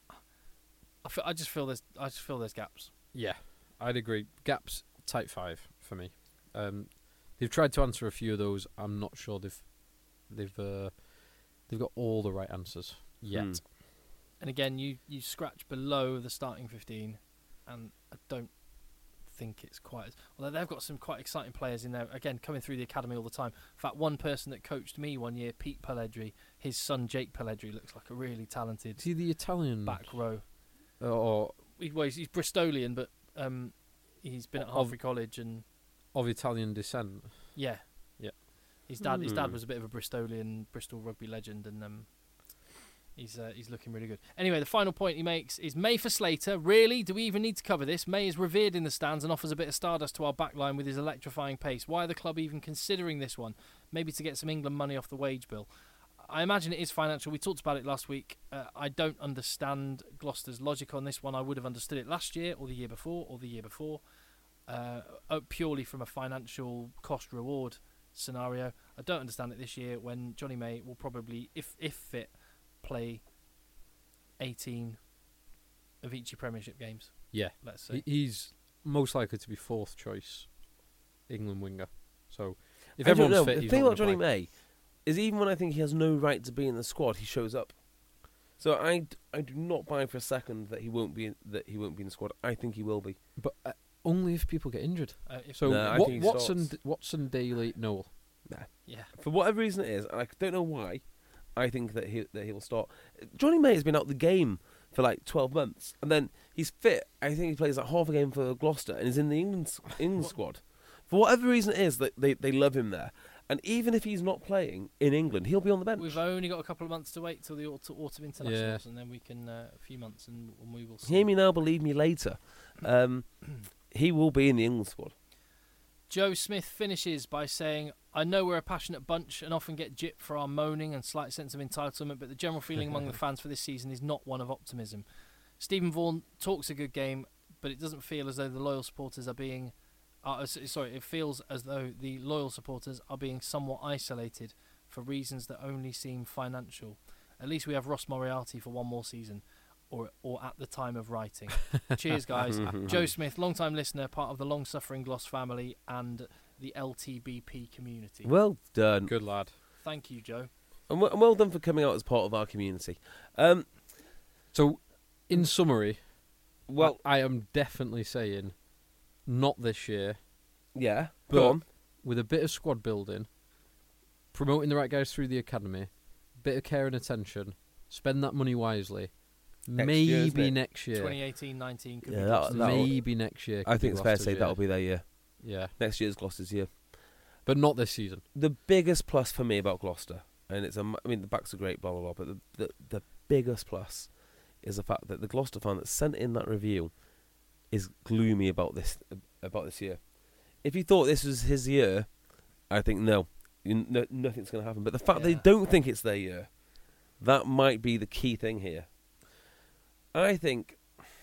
I feel, I just feel there's I just feel there's gaps. Yeah, I'd agree. Gaps type five for me. Um, they've tried to answer a few of those. I'm not sure they've they've uh, they've got all the right answers yet. Hmm. And again, you you scratch below the starting fifteen, and I don't think it's quite as. Although they've got some quite exciting players in there. Again, coming through the academy all the time. In fact, one person that coached me one year, Pete Pelledri, his son Jake Pelledri looks like a really talented Is he the Italian back row. or He, well, he's, he's Bristolian, but um, he's been at Of- Harvey College, and of Italian descent? yeah, Yeah. His dad, his dad Hmm. was a bit of a Bristolian Bristol rugby legend, and um, He's uh, he's looking really good. Anyway, the final point he makes is May for Slater. Really? Do we even need to cover this? May is revered in the stands and offers a bit of stardust to our backline with his electrifying pace. Why are the club even considering this one? Maybe to get some England money off the wage bill. I imagine it is financial. We talked about it last week. Uh, I don't understand Gloucester's logic on this one. I would have understood it last year or the year before or the year before, uh, purely from a financial cost-reward scenario. I don't understand it this year when Johnny May will probably, if if fit, play eighteen Avicii Premiership games. Yeah, let's say he's most likely to be fourth choice England winger. So if I don't everyone's know. fit, The he's thing not about gonna Johnny play. May is even when I think he has no right to be in the squad, he shows up. So I, d- I do not buy for a second that he won't be in, that he won't be in the squad. I think he will be. But uh, only if people get injured. Uh, if so No, I what, think he Watson, starts. Watson, Daly, Noel. Nah. Yeah. For whatever reason it is, and I don't know why, I think that he that he will start. Johnny May has been out the game for like twelve months, and then he's fit. I think he plays like half a game for Gloucester and is in the England s- England squad. For whatever reason it is, that they, they love him there. And even if he's not playing in England, he'll be on the bench. We've only got a couple of months to wait till the autumn, autumn internationals, Yeah. and then we can uh, a few months, and, and we will see. Hear me now, believe me later. Um, he will be in the England squad. Joe Smith finishes by saying, I know we're a passionate bunch and often get gypped for our moaning and slight sense of entitlement, but the general feeling among the fans for this season is not one of optimism. Stephen Vaughan talks a good game, but it doesn't feel as though the loyal supporters are being... Uh, sorry, it feels as though the loyal supporters are being somewhat isolated for reasons that only seem financial. At least we have Ross Moriarty for one more season, or or at the time of writing. Cheers, guys. Joe Smith, long-time listener, part of the long-suffering Gloss family and the L T B P community. Well done. Good lad. Thank you, Joe. And well, and well done for coming out as part of our community. Um, So, in summary, well, I, I am definitely saying not this year, yeah, but go on. with a bit of squad building, promoting the right guys through the academy, bit of care and attention, spend that money wisely. Next maybe year, isn't it? next year. twenty eighteen nineteen could Yeah, be that- Gloucester's. that'll- Maybe next year. I could be think it's fair to Gloucester's say year. that'll be their year. Yeah, Next year's Gloucester's year. but not this season. The biggest plus for me about Gloucester, and it's a, m- I mean the backs are great, blah blah blah, but the, the the biggest plus is the fact that the Gloucester fan that sent in that review is gloomy about this about this year. If you thought this was his year, I think no, you, no nothing's going to happen. But the fact they Yeah. don't think it's their year, that might be the key thing here. I think.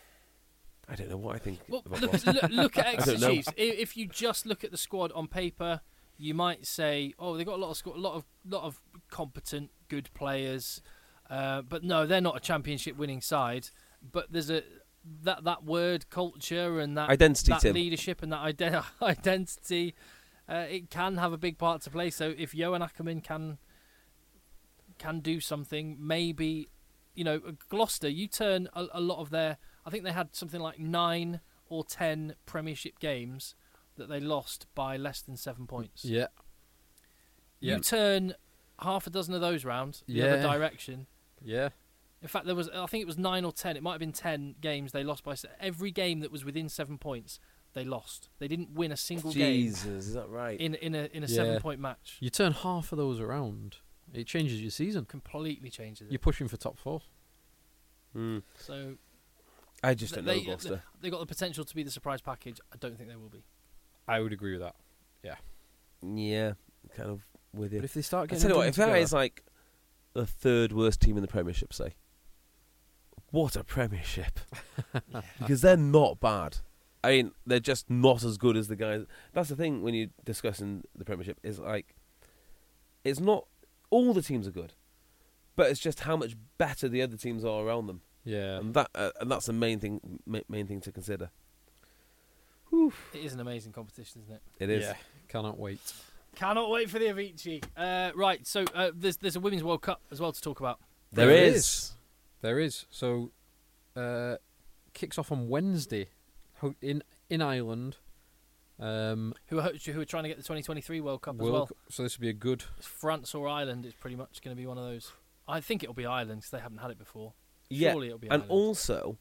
I don't know what I think. Well, about look, Gloucester. look, look at I Exeter don't know. Chiefs. I- If you just look at the squad on paper, you might say, "Oh, they've got a lot of squ- a lot of lot of competent, good players," uh, but no, they're not a championship-winning side. But there's a that that word culture and that Identity, that Tim. leadership and that ide- identity. Uh, it can have a big part to play. So if Johan Ackerman can can do something, maybe, you know, Gloucester, you turn a, a lot of their. I think they had something like nine or ten Premiership games that they lost by less than seven points. Yeah. You Yeah. turn half a dozen of those round the Yeah. other direction. Yeah. In fact, there was I think it was nine or ten. It might have been ten games they lost by se- every game that was within seven points. They lost. They didn't win a single Jesus, is that right? game in in a in a Yeah. seven point match. You turn half of those around, it changes your season. Completely changes it. You're pushing for top four. Mm. So I just don't know they Gloucester. they got the potential to be the surprise package. I don't think they will be. I would agree with that. Yeah. Yeah, kind of with you. But if they start I getting tell you what, if everyone that together- is like the third worst team in the Premiership, say, what a Premiership! Because they're not bad. I mean, they're just not as good as the guys. That's the thing when you're discussing the Premiership is like, it's not all the teams are good, but it's just how much better the other teams are around them, Yeah. and that uh, and that's the main thing. Ma- main thing to consider. It is an amazing competition, isn't it? It is. Yeah. Cannot wait. Cannot wait for the Avicii. Uh, right, so uh, there's there's a Women's World Cup as well to talk about. There There is. is. There is. So, uh, kicks off on Wednesday ho- in in Ireland. Um, Who are who are trying to get the twenty twenty-three World Cup as World well? Cu- So this would be a good. It's France or Ireland is pretty much going to be one of those. I think it'll be Ireland because they haven't had it before. Yeah, Surely it'll be and Ireland. also,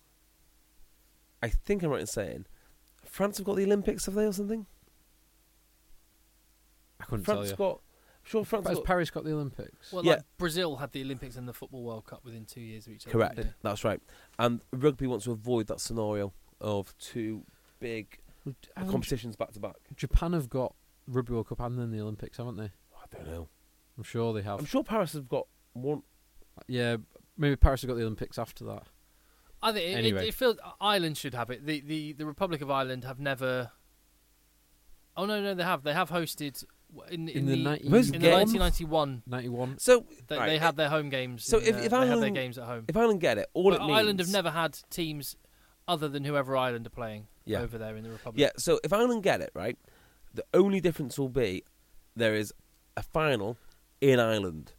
I think I'm right in saying, France have got the Olympics, have they, or something? I couldn't France tell you. got. sure France. Has got- Paris got the Olympics? Well, Yeah. like Brazil had the Olympics and the Football World Cup within two years of each other. Correct. didn't That's right. And rugby wants to avoid that scenario of two big Well, how would competitions back to back. Japan have got Rugby World Cup and then the Olympics, haven't they? I don't know. I'm sure they have. I'm sure Paris have got one. Yeah, maybe Paris have got the Olympics after that. I think it, Anyway. it, it feels Ireland should have it. The, the the Republic of Ireland have never. Oh no, no, they have. They have hosted in in, In the the, ninety- Where's in game? the nineteen ninety-one. ninety-one. So They, right, they had their home games. So in, if- uh, if they had their Ireland- games at home, if Ireland get it, all but it means. Ireland have never had teams other than whoever Ireland are playing Yeah. over there in the Republic. Yeah. So if Ireland get it right, the only difference will be there is a final in Ireland.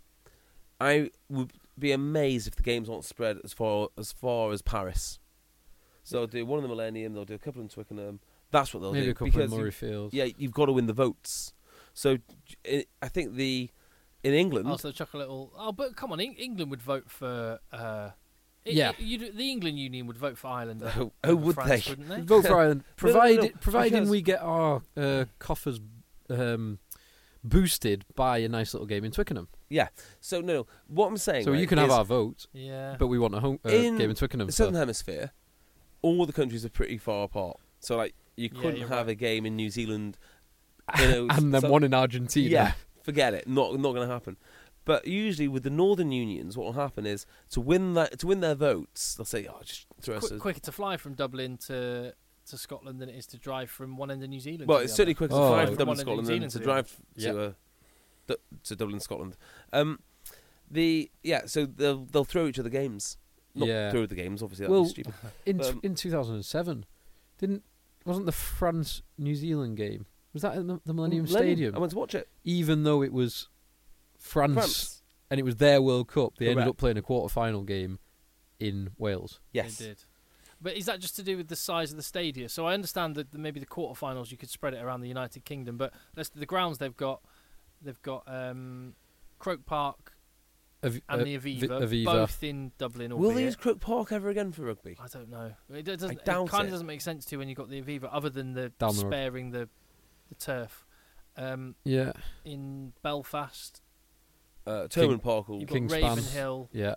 I would be amazed if the games aren't spread as far as far as Paris. So they'll do one in the Millennium. They'll do a couple in Twickenham. That's what they'll Maybe do. a couple because in you- Murrayfield. Yeah, you've got to win the votes. So j- I think the in England. Also, chuck a little. Oh, but come on, Eng- England would vote for. Uh, I- Yeah. I- you'd- the England Union would vote for Ireland. over- Oh, oh, over would France, they? Wouldn't they? Vote for Ireland, No, no, no, provided no, providing because- we get our uh, coffers um, boosted by a nice little game in Twickenham. Yeah. So no, no. What I'm saying. So right, you can have is our vote, Yeah. but we want a home uh, in game in Twickenham. the for- Southern Hemisphere, all the countries are pretty far apart. So like you Yeah, couldn't you're have right. a game in New Zealand. You know, and then some- one in Argentina. Yeah, forget it. Not not going to happen. But usually with the northern unions, what will happen is to win that to win their votes, they'll say, "Oh, just throw us." Qu- a-" quicker to fly from Dublin to to Scotland than it is to drive from one end of New Zealand. Well, to it's the certainly other. quicker Oh. to fly From from Dublin, one end of Scotland, New than Zealand to to drive Yeah. to uh, Du- to Dublin, Scotland. Um, the yeah, so they'll they'll throw each other games. Not Yeah. throw the games, obviously. That'd Well, be stupid. In t- Um, in two thousand seven, didn't wasn't the France New Zealand game? Was that at the, the Millennium Stadium? I went to watch it. Even though it was France, France. and it was their World Cup, they ended Correct. up playing a quarter final game in Wales. Yes. They did. But is that just to do with the size of the stadia? So I understand that the, maybe the quarterfinals you could spread it around the United Kingdom, but that's the grounds they've got. They've got um, Croke Park Av- and uh, the Vi- Aviva, Aviva. both in Dublin. Will they albeit. use Croke Park ever again for rugby? I don't know. It, do- doesn't, it doubt kind it. of doesn't make sense to when you've got the Aviva, other than the Down the road. sparing the the turf. Um, Yeah, in Belfast, Uh, Thomond Park. Will, you've got Kingspan. Ravenhill yeah.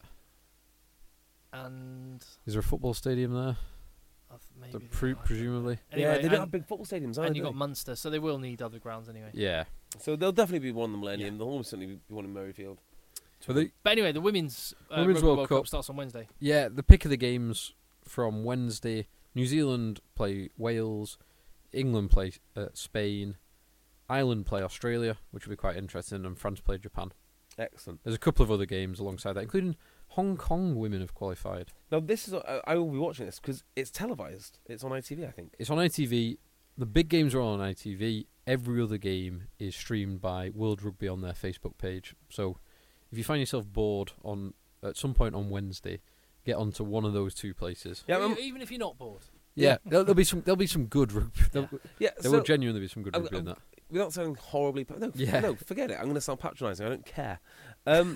and Is there a football stadium there? uh, maybe The they- pre- I don't know. presumably. Anyway, yeah, they don't and, have big football stadiums, either. and you've do got Munster, so they will need other grounds anyway. Yeah. they? So there'll definitely be one in the Millennium. There'll almost certainly be one in Murrayfield. So the But anyway, the women's, uh, Women's Rugby World World Cup. Cup. starts on Wednesday. yeah the pick of the games from Wednesday. New Zealand play Wales, England play uh, Spain, Ireland play Australia, which will be quite interesting, and France play Japan. Excellent. There's a couple of other games alongside that, including Hong Kong women have qualified. Now this is. I, I will be watching this because it's televised. It's on I T V, I think. It's on I T V. The big games are all on I T V. Every other game is streamed by World Rugby on their Facebook page. So if you find yourself bored on at some point on Wednesday, get onto one of those two places. Yeah, Well, um, even if you're not bored. Yeah, there'll, there'll be some. There'll be some good rugby. There'll, yeah. there so, will genuinely be some good I'm- rugby in I'm- that. without sounding horribly, no, f- Yeah. no, forget it. I'm going to sound patronising. I don't care. Um,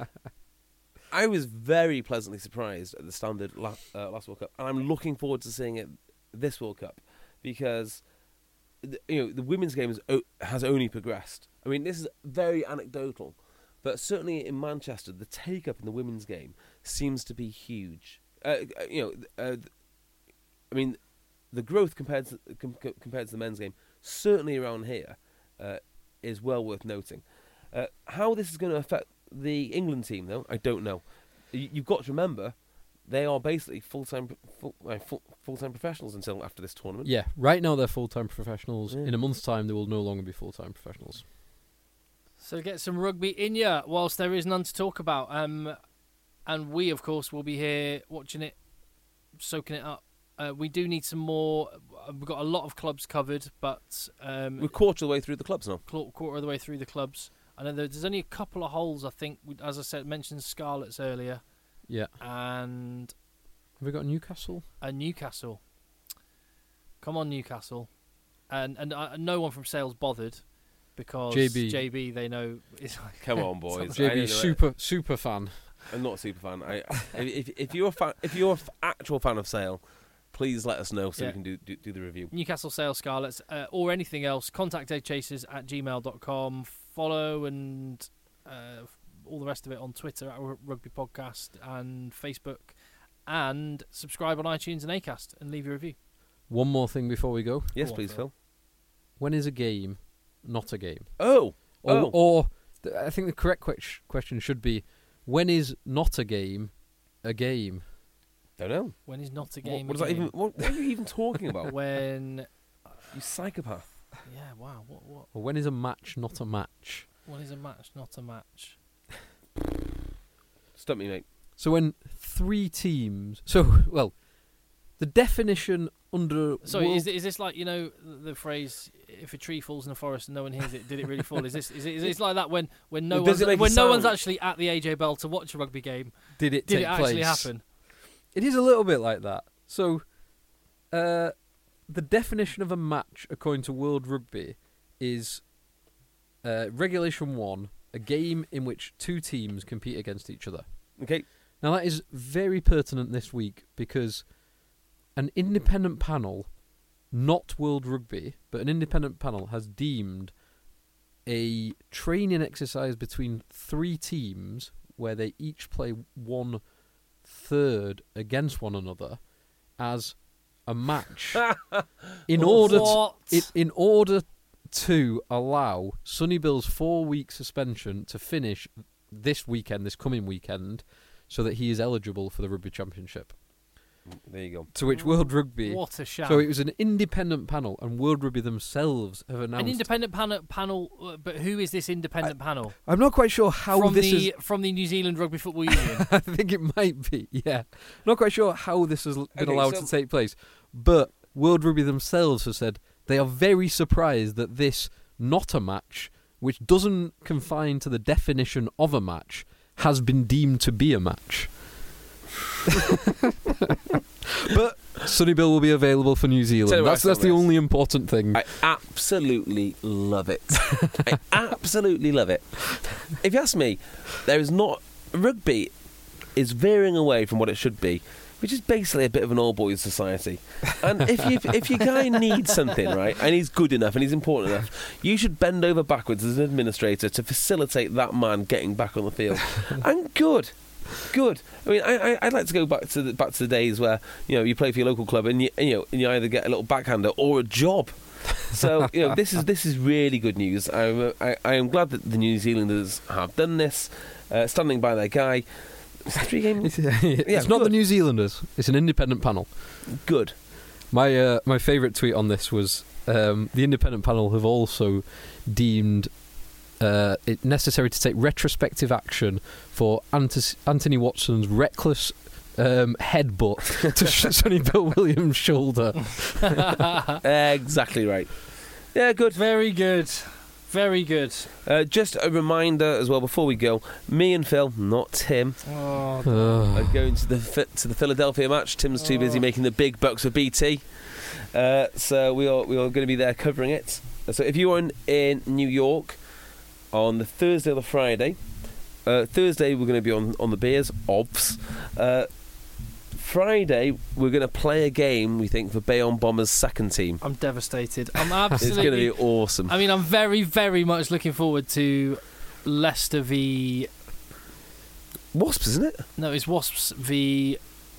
I was very pleasantly surprised at the standard la- uh, last World Cup, and I'm looking forward to seeing it this World Cup because the, you know the women's game is, o- has only progressed. I mean, this is very anecdotal, but certainly in Manchester, the take up in the women's game seems to be huge. Uh, uh, you know, uh, I mean, the growth compared to com- co- compared to the men's game, certainly around here, uh, is well worth noting. Uh, how this is going to affect the England team, though, I don't know. Y- You've got to remember, they are basically full-time full, uh, full, full-time professionals until after this tournament. Yeah, right now they're full-time professionals. Yeah. In a month's time, they will no longer be full-time professionals. So get some rugby in ya whilst there is none to talk about. Um, and we, of course, will be here watching it, soaking it up. Uh, we do need some more. uh, We've got a lot of clubs covered, but um, We're quarter of the way through the clubs now. qu- quarter of the way through the clubs. I know there's only a couple of holes, I think. We- As I said, mentioned Scarlets earlier, Yeah. and Have we got Newcastle? uh, Newcastle. Come on, Newcastle. And and uh, no one from Sales bothered because J B. J B they know is like Come on, boys. I J know B, that- super super fan. I'm not a super fan. I, if, if you're a fan, if you're an actual fan of Sale, please let us know so Yeah. we can do, do do the review. Newcastle Sales Scarlets uh, or anything else. Contact dead chasers at gmail dot com. follow and uh, all the rest of it on Twitter at Rugby Podcast and Facebook, and subscribe on iTunes and Acast and leave your review. One more thing before we go. Yes, Go on, please, Phil. Phil. When is a game not a game? Oh, Or, oh. or th- I think the correct que- question should be, when is not a game a game? Don't know. When is not a What, game what a is that game? even? What, what are you even talking about? When... You psychopath. Yeah, wow, what, what, Or when is a match not a match? when is a match not a match? Stump me, mate. So when three teams... So, well, the definition under... Sorry, world- is, is this like, you know, the, the phrase, if a tree falls in a forest and no one hears it, did it really fall? Is this is it, is it like that when, when no Well, does one's, it make a when no one's sound? actually at the A J Bell to watch a rugby game, Did it did take it actually place? happen? It is a little bit like that. So, uh, the definition of a match, according to World Rugby, is uh, Regulation one, a game in which two teams compete against each other. Okay. Now, that is very pertinent this week because an independent panel, not World Rugby, but an independent panel has deemed a training exercise between three teams where they each play one third against one another as a match in order to, What? in, in order to allow Sonny Bill's four-week suspension to finish this weekend, this coming weekend, so that he is eligible for the Rugby Championship. There you go. To which World Rugby... What a sham. So it was an independent panel, and World Rugby themselves have announced... An independent panel, panel uh, but who is this independent panel? I'm not quite sure how From this the is... from the New Zealand Rugby Football Union. I think it might be, yeah. Not quite sure how this has been Okay, allowed so- to take place, but World Rugby themselves have said they are very surprised that this not a match, which doesn't confine to the definition of a match, has been deemed to be a match. But Sonny Bill will be available for New Tell Zealand. you what, That's that's the Sylvester. only important thing. I absolutely love it. I absolutely love it. If you ask me, there is not... Rugby is veering away from what it should be, which is basically a bit of an old boys society. And if you, if your guy needs something, right, and he's good enough and he's important enough, you should bend over backwards as an administrator to facilitate that man getting back on the field. And good. Good. I mean, I, I, I'd like to go back to the back to the days where, you know, you play for your local club and you, and, you know, and you either get a little backhander or a job. So, you know, this is this is really good news. I'm uh, I, I am glad that the New Zealanders have done this, uh, standing by their guy. Three games. It's, it's not good. the New Zealanders. It's an independent panel. Good. My uh, my favourite tweet on this was um, the independent panel have also deemed uh, it necessary to take retrospective action for Ant- Anthony Watson's reckless um, headbutt to Sonny Bill Williams' shoulder. Exactly right. Yeah, good. Very good. Very good. Uh, just a reminder as well before we go, me and Phil, not Tim, Oh, Uh, are going to the Phi- to the Philadelphia match. Tim's too busy making the big bucks for B T, uh, so we are we are going to be there covering it. So if you're in, in New York on the Thursday or the Friday, uh, Thursday we're going to be on on the Bears, obvs. Uh, Friday we're going to play a game we think for Bayonne Bombers' second team. I'm devastated. I'm It's absolutely... going to be awesome. I mean, I'm very, very much looking forward to Leicester v... Wasps, isn't it? No, it's Wasps v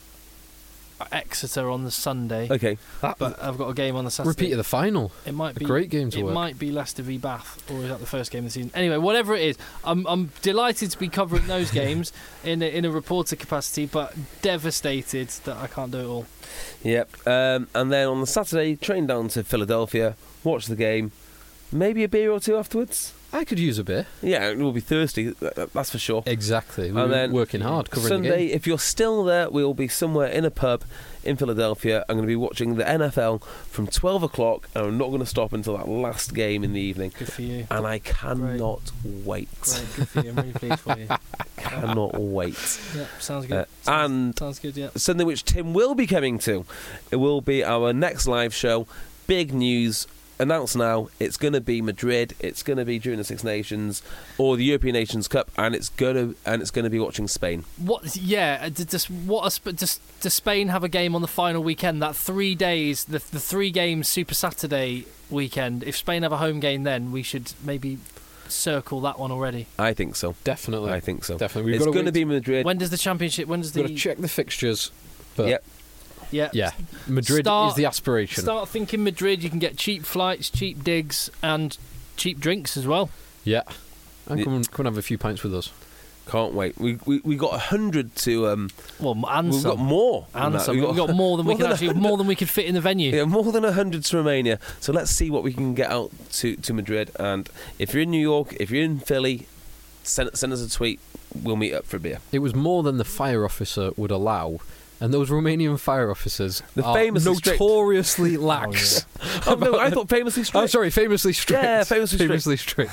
Exeter on the Sunday. Okay. But I've got a game on the Saturday. repeat of the final. It might A be great game to It work. might be Leicester v Bath, or is that the first game of the season? Anyway, whatever it is, I'm I'm delighted to be covering those games in a, in a reporter capacity, but devastated that I can't do it all. Yep. Um, and then on the Saturday, train down to Philadelphia, watch the game, maybe a beer or two afterwards. I could use a bit. Yeah, we'll be thirsty, th- that's for sure. Exactly. We And were then working hard covering the Sunday, game. if you're still there, we'll be somewhere in a pub in Philadelphia. I'm going to be watching the N F L from twelve o'clock, and I'm not going to stop until that last game in the evening. Good for you. And I cannot wait. Great, good for you. I'm really pleased for you. Cannot wait. Yeah, sounds good. Uh, sounds, and sounds good. Yeah. something which Tim will be coming to. It will be our next live show. Big news. Announced now. It's going to be Madrid. It's going to be during the Six Nations or the European Nations Cup, and it's going to and it's going to be watching Spain. What? Yeah. uh, d- Does what? a Sp- Does, does Spain have a game on the final weekend? That three days, the the three games Super Saturday weekend. If Spain have a home game, then we should maybe circle that one already? I think so. Definitely. I think so. Definitely. We've It's got going to wait- be Madrid. When does the championship? When does We've the? got to check the fixtures. But Yep. Yeah. yeah, Madrid Start- is the aspiration. Start thinking Madrid. You can get cheap flights, cheap digs, and cheap drinks as well. Yeah. And Yeah. come, and, come and have a few pints with us. Can't wait. We we we got a hundred to. Um, Well, and we've some. got more. than And that. some. We've got more than we more can than actually, 100 more than we could fit in the venue. Yeah, more than a hundred to Romania. So let's see what we can get out to, to Madrid. And if you're in New York, if you're in Philly, send send us a tweet. We'll meet up for a beer. It was more than the fire officer would allow. And those Romanian fire officers The are famously strict. notoriously lax. Oh no, I thought famously strict. Oh, sorry, famously strict. Yeah, famously strict. famously strict.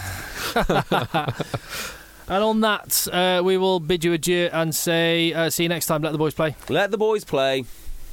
And on that, uh, we will bid you adieu and say, uh, see you next time. Let the boys play. Let the boys play.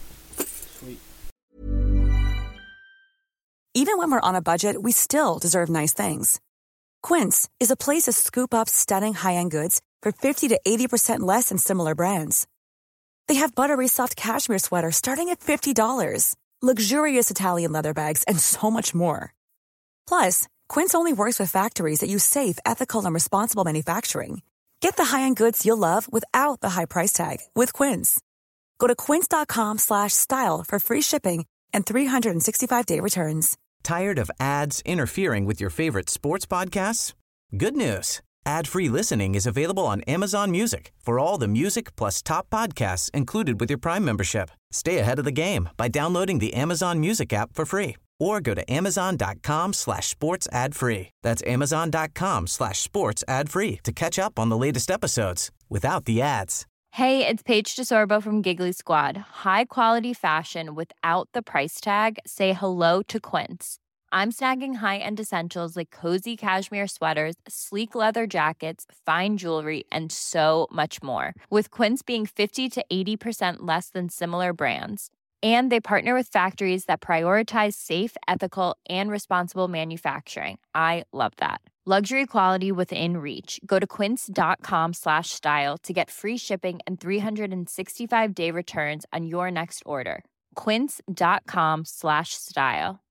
Even when we're on a budget, we still deserve nice things. Quince is a place to scoop up stunning high-end goods for fifty to eighty percent less than similar brands. They have buttery soft cashmere sweaters starting at fifty dollars, luxurious Italian leather bags, and so much more. Plus, Quince only works with factories that use safe, ethical, and responsible manufacturing. Get the high-end goods you'll love without the high price tag with Quince. Go to quince.com slash style for free shipping and three sixty-five day returns. Tired of ads interfering with your favorite sports podcasts? Good news. Ad-free listening is available on Amazon Music for all the music plus top podcasts included with your Prime membership. Stay ahead of the game by downloading the Amazon Music app for free or go to amazon.com slash sports ad free. That's amazon.com slash sports ad free to catch up on the latest episodes without the ads. Hey, it's Paige DeSorbo from Giggly Squad. High quality fashion without the price tag. Say hello to Quince. I'm snagging high-end essentials like cozy cashmere sweaters, sleek leather jackets, fine jewelry, and so much more. With Quince being fifty to eighty percent less than similar brands. And they partner with factories that prioritize safe, ethical, and responsible manufacturing. I love that. Luxury quality within reach. Go to quince.com slash style to get free shipping and three sixty-five day returns on your next order. Quince.com slash style.